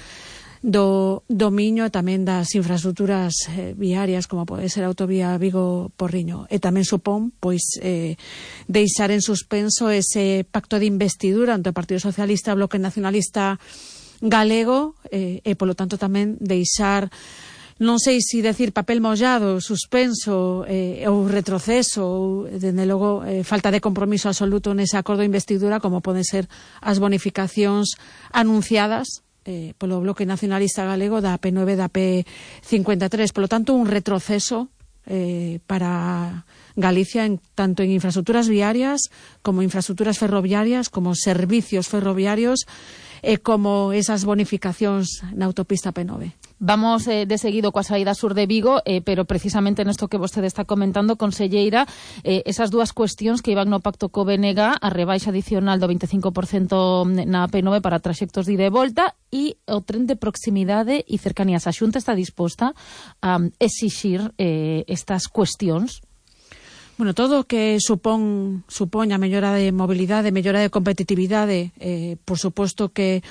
[SPEAKER 20] do, do Miño e tamén das infraestructuras eh, viarias como pode ser a autovía Vigo-Porriño, e tamén supón pois eh, deixar en suspenso ese pacto de investidura entre o Partido Socialista e o Bloque Nacionalista Galego eh, e polo tanto tamén deixar, non sei se decir papel mollado, suspenso eh, ou retroceso ou, dende logo, eh, falta de compromiso absoluto nese acordo de investidura, como poden ser as bonificacións anunciadas eh, polo Bloque Nacionalista Galego da P nove e da P cincuenta e tres. Polo tanto, un retroceso eh, para Galicia en, tanto en infraestructuras viarias como infraestructuras ferroviarias, como servicios ferroviarios e como esas bonificacións na autopista P nove.
[SPEAKER 6] Vamos eh, de seguido coa saída sur de Vigo, eh, pero precisamente nesto que vostede está comentando, conselleira, eh, esas dúas cuestións que iban no pacto co B N G, a rebaixa adicional do veinticinco por cento na P nove para traxectos de ida e volta e o tren de proximidade e cercanías. A Xunta está disposta a um, exixir eh, estas cuestións?
[SPEAKER 20] Bueno, todo o que supón, supón a mellora de mobilidade, mellora de competitividade, eh, por suposto que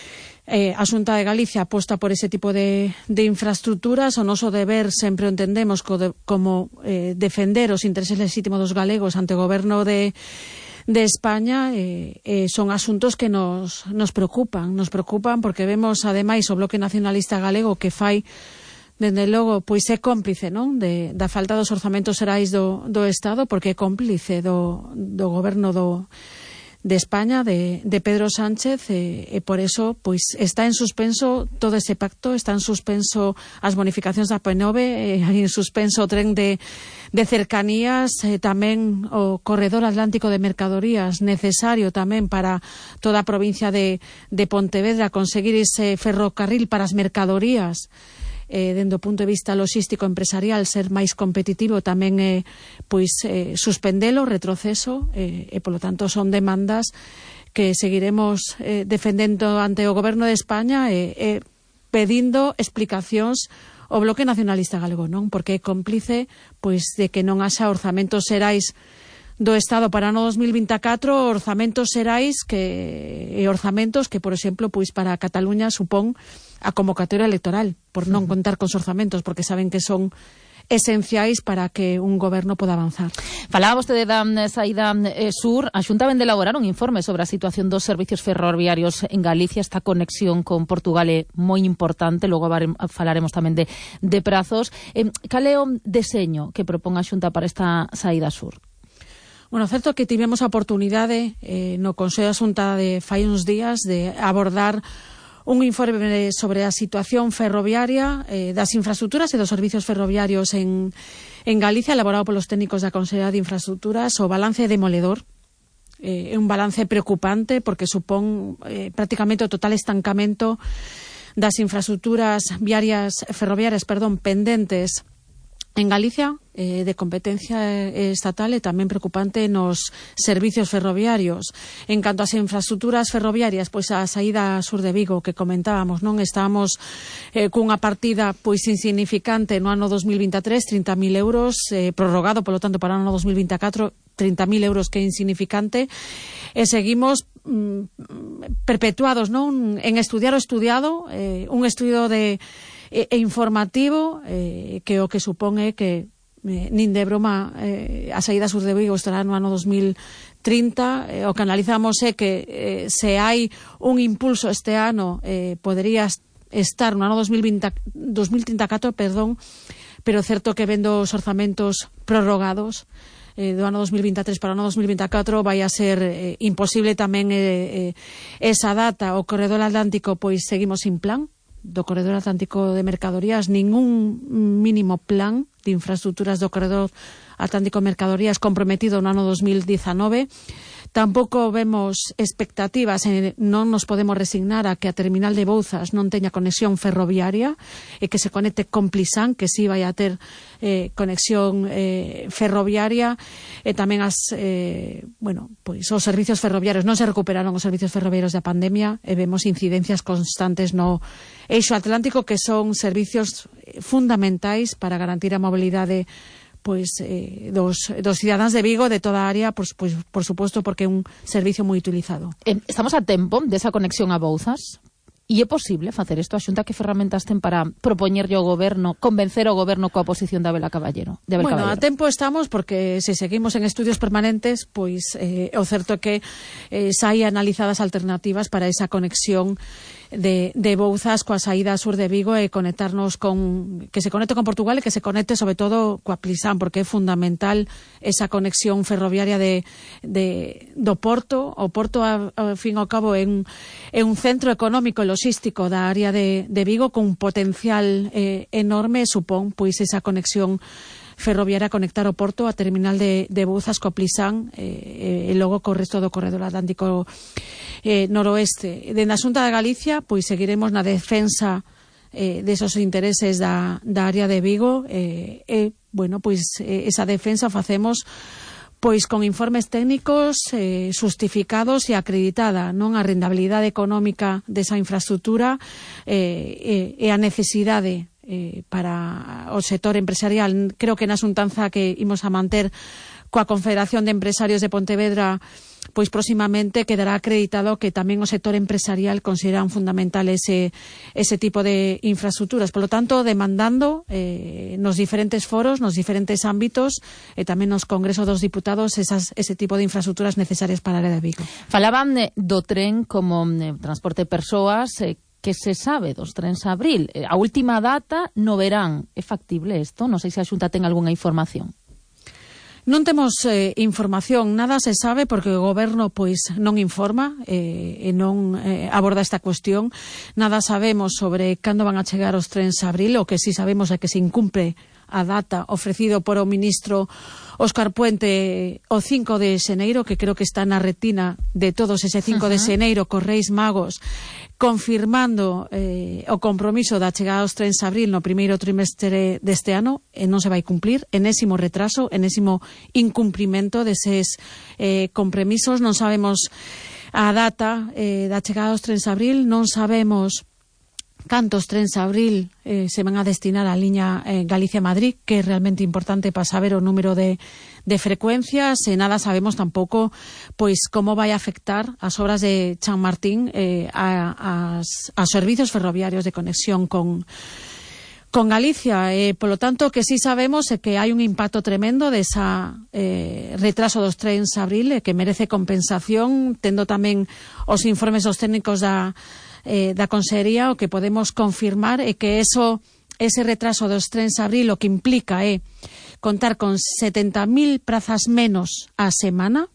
[SPEAKER 20] eh, a Xunta de Galicia aposta por ese tipo de, de infraestructuras. O noso deber sempre o entendemos co de, como eh, defender os intereses legítimos dos galegos ante o goberno de, de España. Eh, eh, son asuntos que nos, nos preocupan, nos preocupan porque vemos ademais o Bloque Nacionalista Galego que fai, dende logo, pois é cómplice, non, de, da falta dos orzamentos xerais do, do Estado, porque é cómplice do, do goberno do, de España, de, de Pedro Sánchez, e, e por eso, pois, está en suspenso todo ese pacto, está en suspenso as bonificacións da P nove, e en suspenso o tren de, de cercanías, e tamén o corredor atlántico de mercadorías, necesario tamén para toda a provincia de, de Pontevedra, conseguir ese ferrocarril para as mercadorías, eh, dende o punto de vista logístico empresarial, ser máis competitivo, tamén eh, pois eh, suspendelo, retroceso, eh, e polo tanto son demandas que seguiremos eh, defendendo ante o goberno de España e eh, eh, pedindo explicacións o Bloque Nacionalista Galego, non? Porque é cómplice pois de que non haxa orzamentos xerais do Estado para o ano dos mil vinte e catro, orzamentos xerais que e orzamentos que, por exemplo, pois para Cataluña supón a convocatoria electoral por non contar con orzamentos, porque saben que son esenciais para que un goberno poda avanzar.
[SPEAKER 6] Falaba vostede da saída eh, sur. A Xunta vende elaborar un informe sobre a situación dos servicios ferroviarios en Galicia. Esta conexión con Portugal é moi importante. Logo falaremos tamén de, de prazos. Eh, cal é o deseño que propón a Xunta para esta saída sur?
[SPEAKER 20] Bueno, certo que tivemos a oportunidade eh, no Consello da Xunta de fai uns días de abordar un informe sobre a situación ferroviaria eh, das infraestructuras e dos servicios ferroviarios en, en Galicia, elaborado polos técnicos da Consellería de Infraestructuras. O balance demoledor, é eh, un balance preocupante porque supón eh, prácticamente o total estancamento das infraestructuras viarias ferroviarias, perdón, pendentes en Galicia, eh, de competencia estatal, e tamén preocupante nos servicios ferroviarios. En canto ás infraestructuras ferroviarias, pois a saída sur de Vigo que comentábamos, non estamos eh, cunha partida pois insignificante no ano dos mil vinte e tres, trinta mil euros, eh, prorrogado, polo tanto, para o ano dos mil vinte e catro, trinta mil euros, que é insignificante, e seguimos mm, perpetuados non en estudiar o estudiado, eh, un estudio de e, e informativo eh, que o que supón é que eh, nin de broma eh, a saída sur de Vigo estará no ano dos mil trinta. Eh, o que analizamos é que eh, se hai un impulso este ano eh, podería estar no ano dos mil vinte, dos mil trinta e catro, perdón, pero certo que vendo os orzamentos prorrogados eh, do ano dos mil vinte e tres para o ano dos mil vinte e catro vai a ser eh, imposible tamén eh, eh, esa data. O corredor atlántico pois seguimos sin plan do corredor atlántico de mercadorías, ningún mínimo plan de infraestructuras do corredor atlántico de mercadorías comprometido no ano dos mil diecinueve. Tampouco vemos expectativas, e non nos podemos resignar a que a terminal de Bouzas non teña conexión ferroviaria e que se conecte con Plisán, que sí vai a ter eh, conexión eh, ferroviaria, e tamén as eh, bueno, pois os servicios ferroviarios. Non se recuperaron os servicios ferroviarios da pandemia e vemos incidencias constantes no eixo atlántico, que son servicios fundamentais para garantir a mobilidade pois eh, dos, dos cidadáns de Vigo, de toda a área, pois, pois, por suposto, porque é un servicio moi utilizado.
[SPEAKER 6] Eh, estamos a tempo desa conexión a Bouzas? E é posible facer isto? A Xunta que ferramentas ten para propoñerlle ao goberno, convencer ao goberno coa posición de Abel Caballero? De Abel
[SPEAKER 20] bueno,
[SPEAKER 6] Caballero.
[SPEAKER 20] A tempo estamos, porque se seguimos en estudios permanentes, pois eh, o certo é que eh, sai analizadas alternativas para esa conexión de, de Bouzas coa saída sur de Vigo e conectarnos con, que se conecte con Portugal e que se conecte sobre todo coa Plisán, porque é fundamental esa conexión ferroviaria de, de, do Porto. O Porto, ao fin e ao cabo, é un, é un centro económico e logístico da área de, de Vigo con un potencial eh, enorme. Supón pois esa conexión ferroviaria, conectar o Porto a terminal de, de Bouzas co Plisán eh, e logo co resto do corredor atlántico eh, noroeste. Dende a Xunta de Galicia pois seguiremos na defensa eh, desos intereses da, da área de Vigo eh, e, bueno, pois eh, esa defensa facemos pois con informes técnicos eh, justificados e acreditada, non a rentabilidade económica desa infraestructura eh, e, e a necesidade eh, para o sector empresarial. Creo que na xuntanza que imos a manter coa Confederación de Empresarios de Pontevedra, pois próximamente quedará acreditado que tamén o sector empresarial consideran fundamental ese, ese tipo de infraestructuras. Por lo tanto, demandando eh, nos diferentes foros, nos diferentes ámbitos e tamén nos Congresos dos Diputados esas, ese tipo de infraestructuras necesarias para a área de Vigo.
[SPEAKER 6] Falaban eh, do tren como eh, transporte de persoas, eh, que se sabe dos trens Abril. Eh, a última data no verán. É factible isto? Non sei se a Xunta ten algunha información.
[SPEAKER 20] Non temos eh, información, nada se sabe porque o goberno pois non informa eh, e non eh, aborda esta cuestión. Nada sabemos sobre cando van a chegar os trens Abril. O que sí sabemos é que se incumpre a data ofrecido por o ministro Óscar Puente o cinco de xaneiro, que creo que está na retina de todos, ese cinco de xaneiro, cos Reis Magos, confirmando eh, o compromiso da chegada aos trens Abril no primeiro trimestre deste ano, e non se vai cumplir. Enésimo retraso, enésimo incumprimento deses eh, compromisos. Non sabemos a data eh, da chegada aos trens Abril, non sabemos cantos trens Abril eh, se van a destinar á liña eh, Galicia-Madrid, que é realmente importante para saber o número de, de frecuencias. E nada sabemos tampouco pois como vai afectar as obras de Chamartín eh, a, as, aos servizos ferroviarios de conexión con con Galicia. Eh, polo tanto, que sí sabemos é que hai un impacto tremendo desa eh, retraso dos trens abril, e que merece compensación, tendo tamén os informes dos técnicos da, eh, da Consellería. O que podemos confirmar é que eso, ese retraso dos trens abril o que implica é contar con setenta mil prazas menos á semana,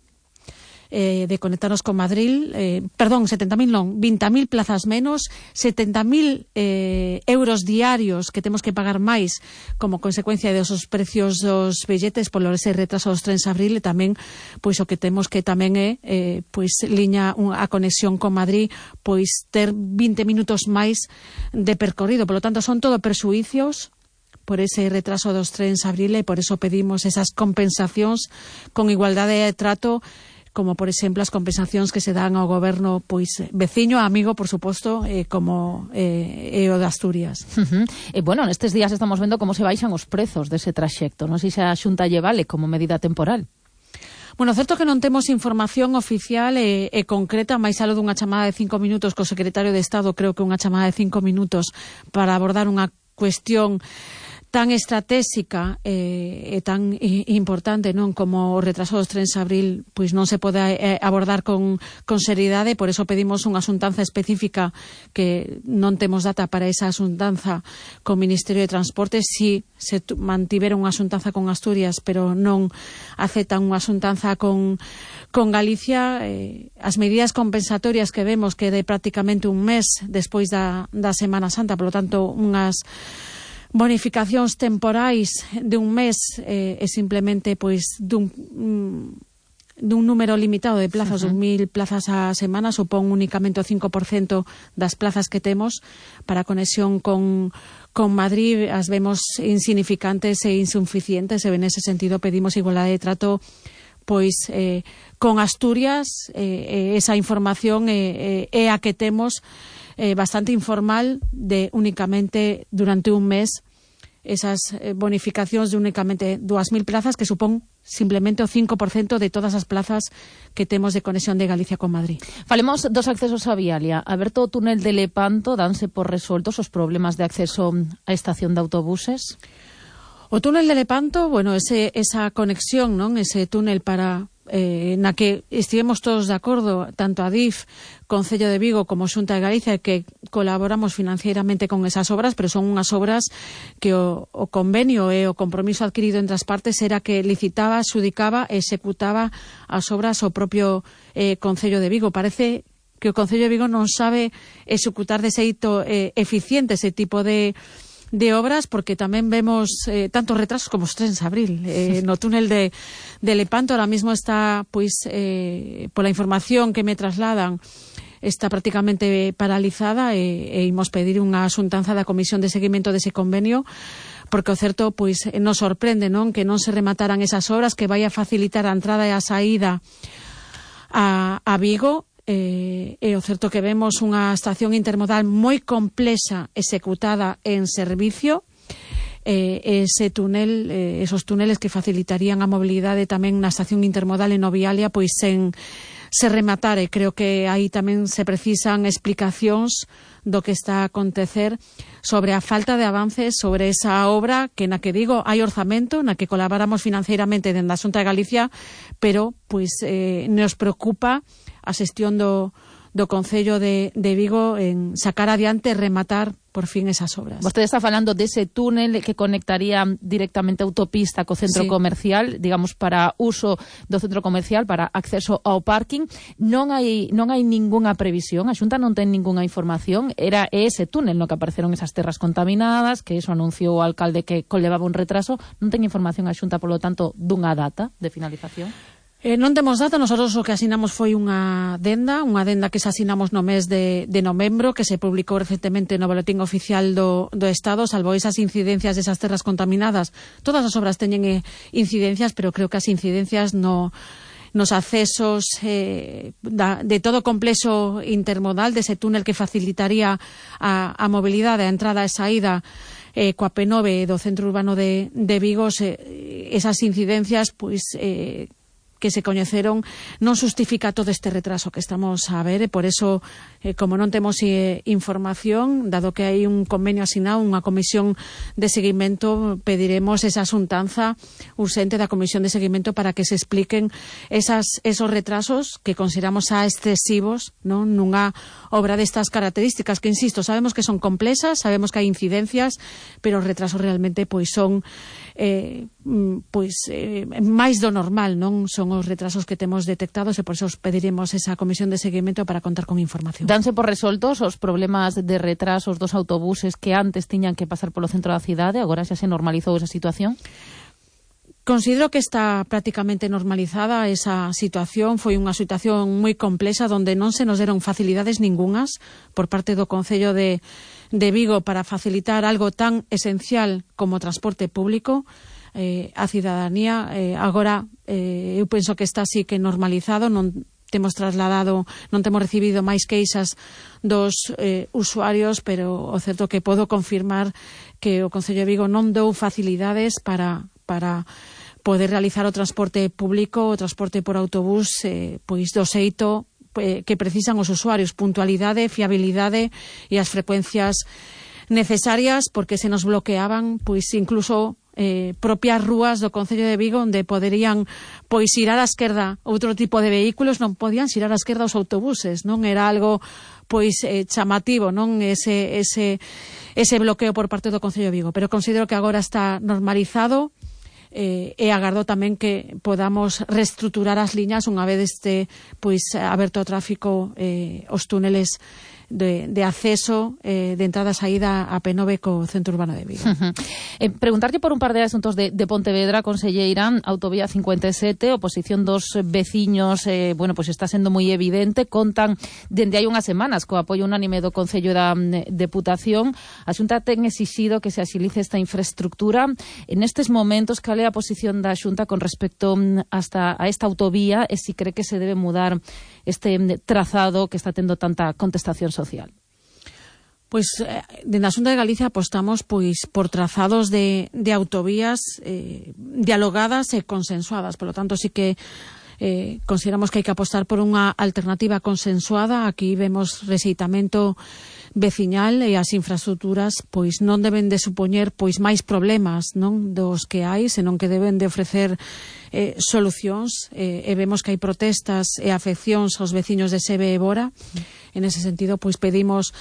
[SPEAKER 20] Eh, de conectarnos con Madrid, eh, perdón, setenta mil non, vinte mil plazas menos, setenta mil eh, euros diarios que temos que pagar máis como consecuencia de esos precios dos billetes polo ese retraso dos trens abril, e tamén pois o que temos que tamén é eh, pois liña un, a conexión con Madrid, pois ter vinte minutos máis de percorrido. Por lo tanto, son todo persuicios por ese retraso dos trens abril, e por eso pedimos esas compensacións con igualdade de trato, como por exemplo as compensacións que se dan ao goberno pois veciño, amigo, por suposto, eh, como eh, e o de Asturias.
[SPEAKER 6] Uh-huh. E bueno, nestes días estamos vendo como se baixan os prezos dese traxecto. Non sei se a Xunta lle vale como medida temporal.
[SPEAKER 20] Bueno, certo que non temos información oficial e, e concreta, máis algo dunha chamada de cinco minutos co secretario de Estado, creo que unha chamada de cinco minutos para abordar unha cuestión tan estratégica eh, e tan i, importante, non, como o retraso dos trens abril, pois non se pode eh, abordar con, con seriedade. Por eso pedimos unha asuntanza específica, que non temos data para esa asuntanza co Ministerio de Transportes. Si se mantiveron unha asuntanza con Asturias, pero non aceptan unha asuntanza con, con Galicia, eh, as medidas compensatorias que vemos que de prácticamente un mes despois da, da Semana Santa, por lo tanto, unhas bonificacións temporais de un mes eh, é simplemente pois dun, mm, dun número limitado de plazas, uh-huh. dun mil plazas a semana, supón únicamente o cinco por cento das plazas que temos para conexión con, con Madrid. As vemos insignificantes e insuficientes, e en ese sentido pedimos igualdade de trato pois eh, con Asturias. Eh, esa información é eh, eh, a que temos, Eh, bastante informal, de únicamente durante un mes esas eh, bonificacións de únicamente dúas mil plazas, que supón simplemente o cinco por cento de todas as plazas que temos de conexión de Galicia con Madrid.
[SPEAKER 6] Falemos dos accesos a Vialia. Aberto o túnel de Lepanto, danse por resoltos os problemas de acceso á estación de autobuses?
[SPEAKER 20] O túnel de Lepanto, bueno, ese, esa conexión, non, ese túnel para eh, na que estivemos todos de acordo, tanto a D I F, Concello de Vigo como Xunta de Galicia, que colaboramos financieramente con esas obras, pero son unhas obras que o, o convenio e o compromiso adquirido entre as partes era que licitaba, xudicaba e executaba as obras o propio eh, Concello de Vigo. Parece que o Concello de Vigo non sabe executar de xeito eh, eficiente ese tipo de de obras, porque tamén vemos eh, tantos retrasos como os trens abril. Eh, no túnel de, de Lepanto ahora mismo está, pois, eh, pola información que me trasladan, está prácticamente paralizada, e, e imos pedir unha asuntanza da Comisión de Seguimento dese convenio, porque o certo, pois, nos sorprende, non, que non se remataran esas obras, que vai a facilitar a entrada e a saída a, a Vigo. Eh, e o certo que vemos unha estación intermodal moi complexa executada en servicio, eh, ese túnel, eh, esos túneles que facilitarían a mobilidade tamén na estación intermodal en Vialia, pois sen se rematare. Creo que aí tamén se precisan explicacións do que está a acontecer sobre a falta de avances sobre esa obra, que na que digo hai orzamento, na que colaboramos financieramente dende a Xunta de Galicia, pero pois eh, nos preocupa a xestión do, do Concello de, de Vigo en sacar adiante e rematar por fin esas obras.
[SPEAKER 6] Vostede está falando dese túnel que conectaría directamente a autopista co centro
[SPEAKER 20] sí.
[SPEAKER 6] comercial, digamos, para uso do centro comercial, para acceso ao parking. Non hai non hai ningunha previsión, a Xunta non ten ningunha información. Era ese túnel no que apareceron esas terras contaminadas, que eso anunciou o alcalde que conlevaba un retraso. Non ten información a Xunta, polo tanto, dunha data de finalización?
[SPEAKER 20] Eh, non temos data. Nosotros o que asinamos foi unha adenda, unha adenda que se asinamos no mes de, de novembro, que se publicou recentemente no Boletín Oficial do, do Estado, salvo esas incidencias desas terras contaminadas. Todas as obras teñen eh, incidencias, pero creo que as incidencias no, nos accesos eh, da, de todo o complexo intermodal, dese túnel que facilitaría a, a mobilidade, a entrada e saída eh, coa P nove do centro urbano de, de Vigo, se, esas incidencias, pois... Eh, que se coñeceron non justifica todo este retraso que estamos a ver, e por eso, eh, como non temos eh, información, dado que hai un convenio asignado, unha comisión de seguimento, pediremos esa asuntanza urxente da comisión de seguimento para que se expliquen esas, esos retrasos que consideramos a excesivos, non, nunha obra destas características, que insisto, sabemos que son complexas, sabemos que hai incidencias, pero os retrasos realmente pois son eh, pois eh, máis do normal, non son os retrasos que temos detectados, e por eso os pediremos esa comisión de seguimento para contar con información.
[SPEAKER 6] Danse por resoltos os problemas de retrasos dos autobuses que antes tiñan que pasar polo centro da cidade, agora xa se normalizou esa situación?
[SPEAKER 20] Considero que está prácticamente normalizada esa situación. Foi unha situación moi complexa onde non se nos deron facilidades ningunhas por parte do Concello de, de Vigo para facilitar algo tan esencial como o transporte público. Eh, a cidadanía eh, agora eh, eu penso que está así que normalizado, non temos trasladado, non temos recibido máis queixas dos eh, usuarios, pero o certo que podo confirmar que o Concello de Vigo non dou facilidades para, para poder realizar o transporte público, o transporte por autobús, eh, pois do xeito eh, que precisan os usuarios, puntualidade, fiabilidade e as frecuencias necesarias, porque se nos bloqueaban pois incluso eh, propias rúas do Concello de Vigo onde poderían pois ir á esquerda outro tipo de vehículos, non podían ir á esquerda os autobuses, non era algo pois eh, chamativo, non ese, ese, ese bloqueo por parte do Concello de Vigo, pero considero que agora está normalizado. Eh, e agardo tamén que podamos reestruturar as liñas unha vez este pois aberto ao tráfico eh, os túneles de, de acceso eh, de entrada e saída a P nove co centro urbano de Vigo.
[SPEAKER 6] Uh-huh. eh, preguntarlle por un par de asuntos de, de Pontevedra, conselleira. Autovía cincuenta e sete, oposición dos veciños, eh, bueno, pues está sendo moi evidente, contan dende hai unhas semanas co apoio unánime do Concello da Deputación. A Xunta ten exixido que se axilice esta infraestructura. En estes momentos, cal é a posición da Xunta con respecto hasta a esta autovía, e si cree que se debe mudar este trazado que está tendo tanta contestación social?
[SPEAKER 20] Pois, eh, dende a Xunta de Galicia apostamos pois por trazados de, de autovías eh, dialogadas e consensuadas, polo tanto, sí que eh, consideramos que hai que apostar por unha alternativa consensuada. Aquí vemos rexeitamento veciñal e as infraestructuras pois non deben de supoñer pois máis problemas, non, dos que hai, senón que deben de ofrecer eh, solucións, eh, e vemos que hai protestas e afeccións aos veciños de Sebe e Bora. En ese sentido, pois pedimos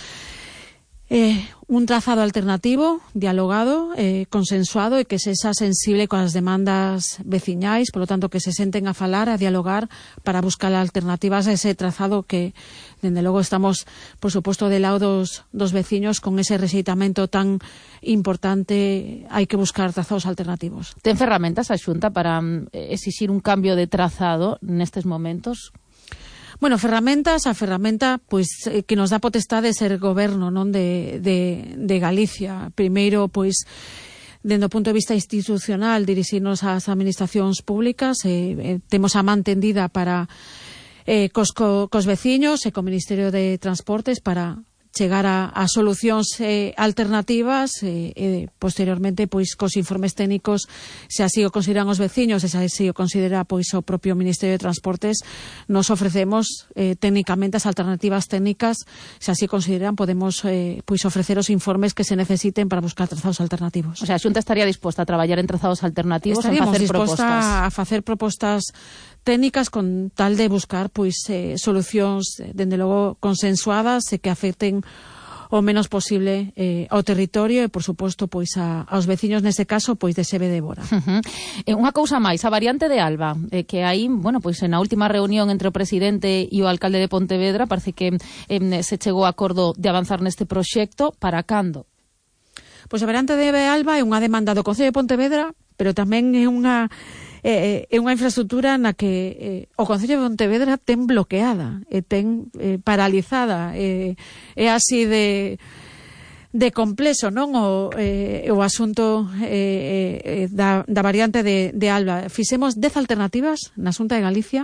[SPEAKER 20] Eh, un trazado alternativo, dialogado, eh, consensuado, e que sexa sensible coas demandas veciñais, polo tanto que se senten a falar, a dialogar para buscar alternativas a ese trazado que, dende logo, estamos, por suposto, de lado dos, dos veciños con ese rexeitamento tan importante. Hai que buscar trazados alternativos.
[SPEAKER 6] Ten ferramentas a Xunta para eh, exixir un cambio de trazado nestes momentos?
[SPEAKER 20] Bueno, ferramentas, a ferramenta pois eh, que nos dá potestade de ser goberno, non, de, de, de Galicia. Primeiro, pois, dende o punto de vista institucional, dirixirnos ás administracións públicas, eh, eh, temos a man tendida para eh, cos, co, cos veciños e co Ministerio de Transportes para chegar a, a solucións eh, alternativas e eh, eh, posteriormente pois cos informes técnicos, se así o consideran os veciños e se así o considera pois o propio Ministerio de Transportes, nos ofrecemos eh, técnicamente as alternativas técnicas. Se así consideran, podemos eh, pois ofrecer os informes que se necesiten para buscar trazados alternativos.
[SPEAKER 6] O sea, a Xunta estaría disposta a traballar en trazados alternativos, a facer propostas.
[SPEAKER 20] a facer propostas técnicas con tal de buscar pois eh, solucións dende logo consensuadas e que afecten o menos posible eh, ao territorio e, por suposto, pois a, aos veciños, nese caso, pois de Sebe de Bora.
[SPEAKER 6] Uh-huh. Eh, unha cousa máis, a variante de Alba, eh, que aí, bueno, pois na última reunión entre o presidente e o alcalde de Pontevedra parece que eh, se chegou a acordo de avanzar neste proxecto. Para cando?
[SPEAKER 20] Pois a variante de Alba é unha demanda do Concello de Pontevedra, pero tamén é unha é, é unha infraestructura na que eh, o Concello de Pontevedra ten bloqueada, e ten eh, paralizada, e é así de de complexo, non, o, eh, o asunto eh, eh, da, da variante de, de Alba. Fixemos dez alternativas na Xunta de Galicia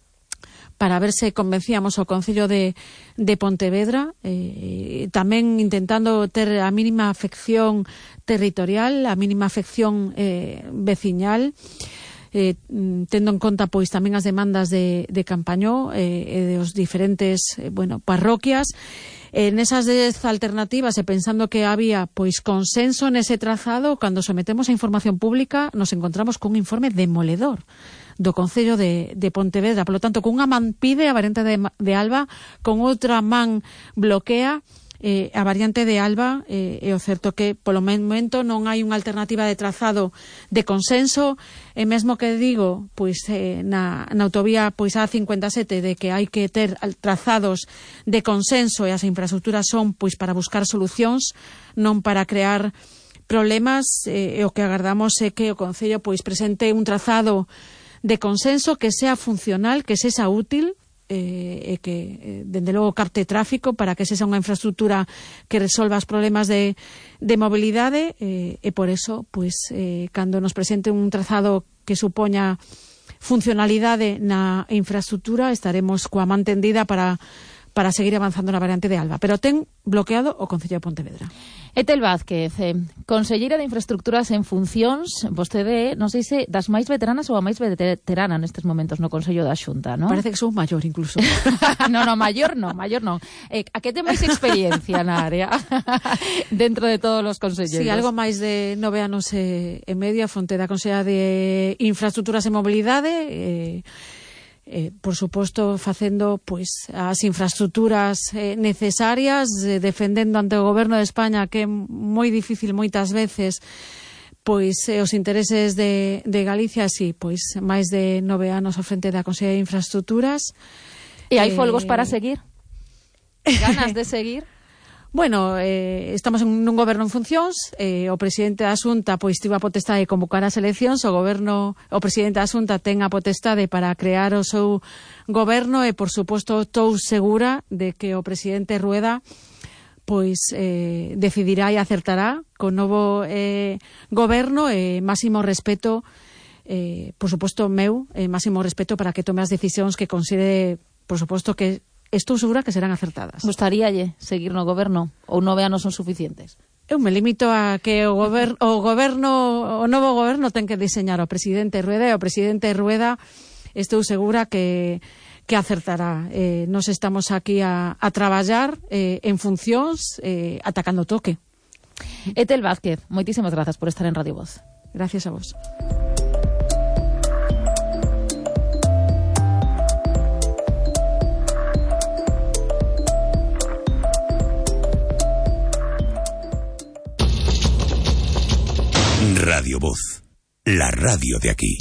[SPEAKER 20] para ver se convencíamos o Concello de, de Pontevedra, eh, tamén intentando ter a mínima afección territorial, a mínima afección eh, veciñal. eh, tendo en conta pois tamén as demandas de, de Campañó eh, e dos diferentes eh, bueno, parroquias. En esas dez alternativas e pensando que había pois consenso nese trazado, cando sometemos a información pública nos encontramos cun informe demoledor do Concello de, de Pontevedra. Por lo tanto, con unha man pide a variante de, de Alba, con outra man bloquea eh, a variante de Alba. Eh, é o certo que polo momento non hai unha alternativa de trazado de consenso, e mesmo que digo pois eh, na, na autovía pois A cincuenta e sete de que hai que ter trazados de consenso, e as infraestructuras son pois para buscar solucións, non para crear problemas. Eh, e o que agardamos é que o Concello pois presente un trazado de consenso que sea funcional, que sexa útil, e eh, que, eh, dende logo, capte tráfico para que sexa unha infraestructura que resolva os problemas de, de mobilidade, eh, e por eso, pois, eh, cando nos presente un trazado que supoña funcionalidade na infraestructura, estaremos coa man tendida para, para seguir avanzando na variante de Alba. Pero ten bloqueado o Concello de Pontevedra.
[SPEAKER 6] Etel Vázquez, eh, conselleira de Infraestructuras en funcións, vostede, non sei se das máis veteranas ou a máis veterana nestes momentos no Consello da Xunta, non?
[SPEAKER 20] Parece que sou maior, incluso.
[SPEAKER 6] no, no, maior non, maior non. Eh, a que ten máis experiencia na área dentro de todos os conselleiros?
[SPEAKER 20] Sí, algo máis de nove anos e, e medio, fronte da Conselleira de Infraestructuras e Mobilidade, eh, Eh, por suposto, facendo pois as infraestructuras eh, necesarias, eh, defendendo ante o Goberno de España, que é moi difícil moitas veces pois eh, os intereses de, de Galicia. Sí, pois máis de nove anos ao frente da Consellería de Infraestructuras.
[SPEAKER 6] E hai
[SPEAKER 20] eh,
[SPEAKER 6] folgos para seguir? Ganas de seguir?
[SPEAKER 20] Bueno, eh, estamos en un goberno en funcións, eh, o presidente da Xunta pois tivo a potestade de convocar as eleccións, o goberno, o presidente da Xunta ten a potestade para crear o seu goberno, e por suposto estou segura de que o presidente Rueda pois eh, decidirá e acertará con novo eh, goberno, e máximo respeto, eh, por suposto meu, eh, máximo respeto para que tome as decisións que considere, por suposto, que estou segura que serán acertadas.
[SPEAKER 6] Gustaríalle seguir no goberno ou nove anos son suficientes?
[SPEAKER 20] Eu me limito a que o goberno, o goberno, o novo goberno ten que diseñar o presidente Rueda, e o presidente Rueda estou segura que que acertará. Eh, nos estamos aquí a, a traballar eh, en funcións, eh, atacando toque.
[SPEAKER 6] Etel Vázquez, moitísimas grazas por estar en Radio Voz.
[SPEAKER 20] Gracias a vos.
[SPEAKER 1] Radio Voz, la radio de aquí.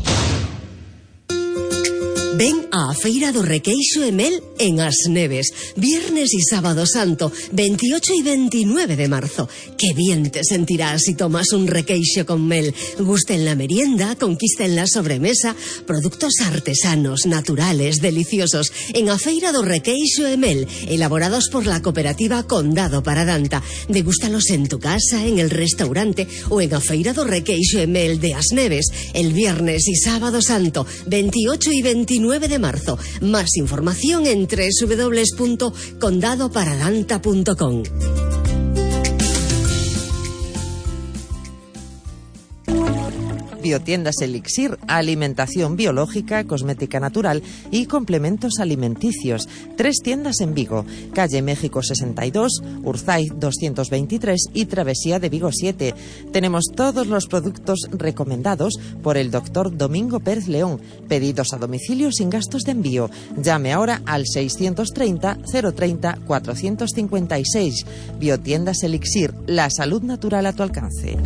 [SPEAKER 10] Ven á Feira do Requeixo e Mel en As Neves, viernes y sábado santo, veintiocho y veintinueve de marzo. Qué bien te sentirás si tomas un requeixo con mel. Gusta en la merienda, conquista en la sobremesa, productos artesanos, naturales, deliciosos. En a Feira do Requeixo e Mel, elaborados por la cooperativa Condado Paradanta. Degústalos en tu casa, en el restaurante o en a Feira do Requeixo e Mel de As Neves, el viernes y sábado santo, veintiocho y veintinueve de marzo. Más información en doble u doble u doble u punto condado paradanta punto com.
[SPEAKER 7] Biotiendas Elixir, alimentación biológica, cosmética natural y complementos alimenticios. Tres tiendas en Vigo, calle México sesenta y dos, Urzaiz doscientos veintitrés y Travesía de Vigo siete. Tenemos todos los productos recomendados por el doctor Domingo Pérez León. Pedidos a domicilio sin gastos de envío. Llame ahora al seiscientos treinta, cero treinta, cuatrocientos cincuenta y seis. Biotiendas Elixir, la salud natural a tu alcance.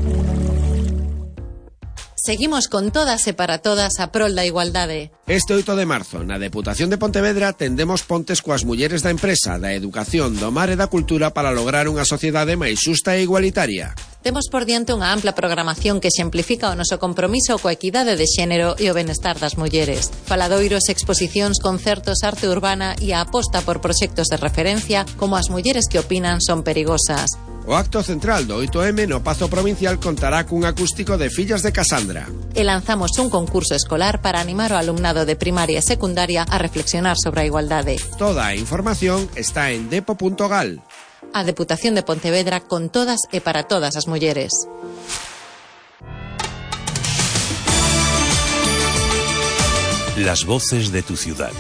[SPEAKER 11] Seguimos con todas e para todas a prol da igualdade.
[SPEAKER 12] Este oito de marzo, na Deputación de Pontevedra, tendemos pontes coas mulleres da empresa, da educación, do mar e da cultura para lograr unha sociedade máis xusta e igualitaria.
[SPEAKER 11] Temos por diante unha ampla programación que exemplifica o noso compromiso coa equidade de xénero e o benestar das mulleres. Faladoiros, exposicións, concertos, arte urbana e a aposta por proxectos de referencia como as mulleres que opinan son perigosas.
[SPEAKER 12] O acto central do oito eme no Pazo Provincial contará cun acústico de Fillas de Casandra.
[SPEAKER 11] E lanzamos un concurso escolar para animar o alumnado de primaria e secundaria a reflexionar sobre a igualdade.
[SPEAKER 12] Toda a información está en depo punto gal.
[SPEAKER 11] A Deputación de Pontevedra con todas e para todas as mulleres.
[SPEAKER 1] las voces de tu ciudad.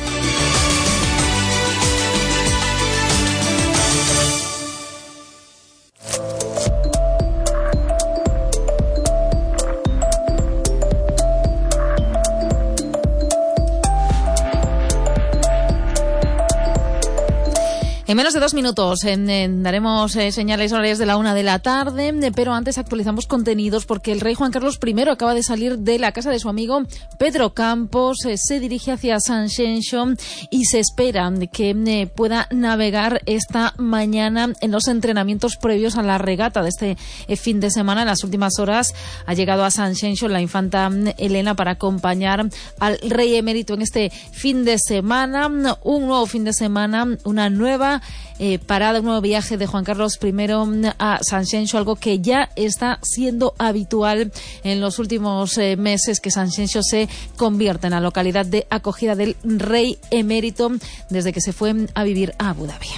[SPEAKER 6] En menos de dos minutos en, en, daremos eh, señales horarias de la una de la tarde, eh, pero antes actualizamos contenidos porque el rey Juan Carlos primero acaba de salir de la casa de su amigo Pedro Campos, eh, se dirige hacia Sanxenxo y se espera que eh, pueda navegar esta mañana en los entrenamientos previos a la regata de este eh, fin de semana. En las últimas horas ha llegado a Sanxenxo la infanta Elena para acompañar al rey emérito en este fin de semana, un nuevo fin de semana, una nueva Eh, parada, un nuevo viaje de Juan Carlos primero a Sanxenxo, algo que ya está siendo habitual en los últimos eh, meses, que Sanxenxo se convierta en la localidad de acogida del rey emérito desde que se fue a vivir a Abu Dhabi.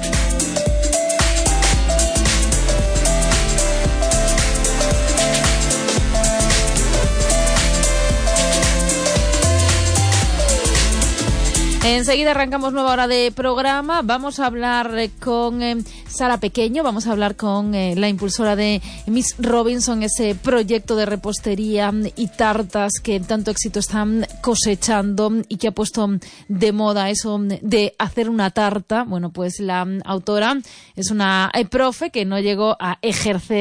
[SPEAKER 6] Enseguida arrancamos nueva hora de programa. Vamos a hablar eh, con eh, Sara Pequeño, vamos a hablar con eh, la impulsora de Miss Robinson, ese proyecto de repostería y tartas que tanto éxito están cosechando y que ha puesto de moda eso de hacer una tarta. Bueno, pues la autora es una eh, profe que no llegó a ejercer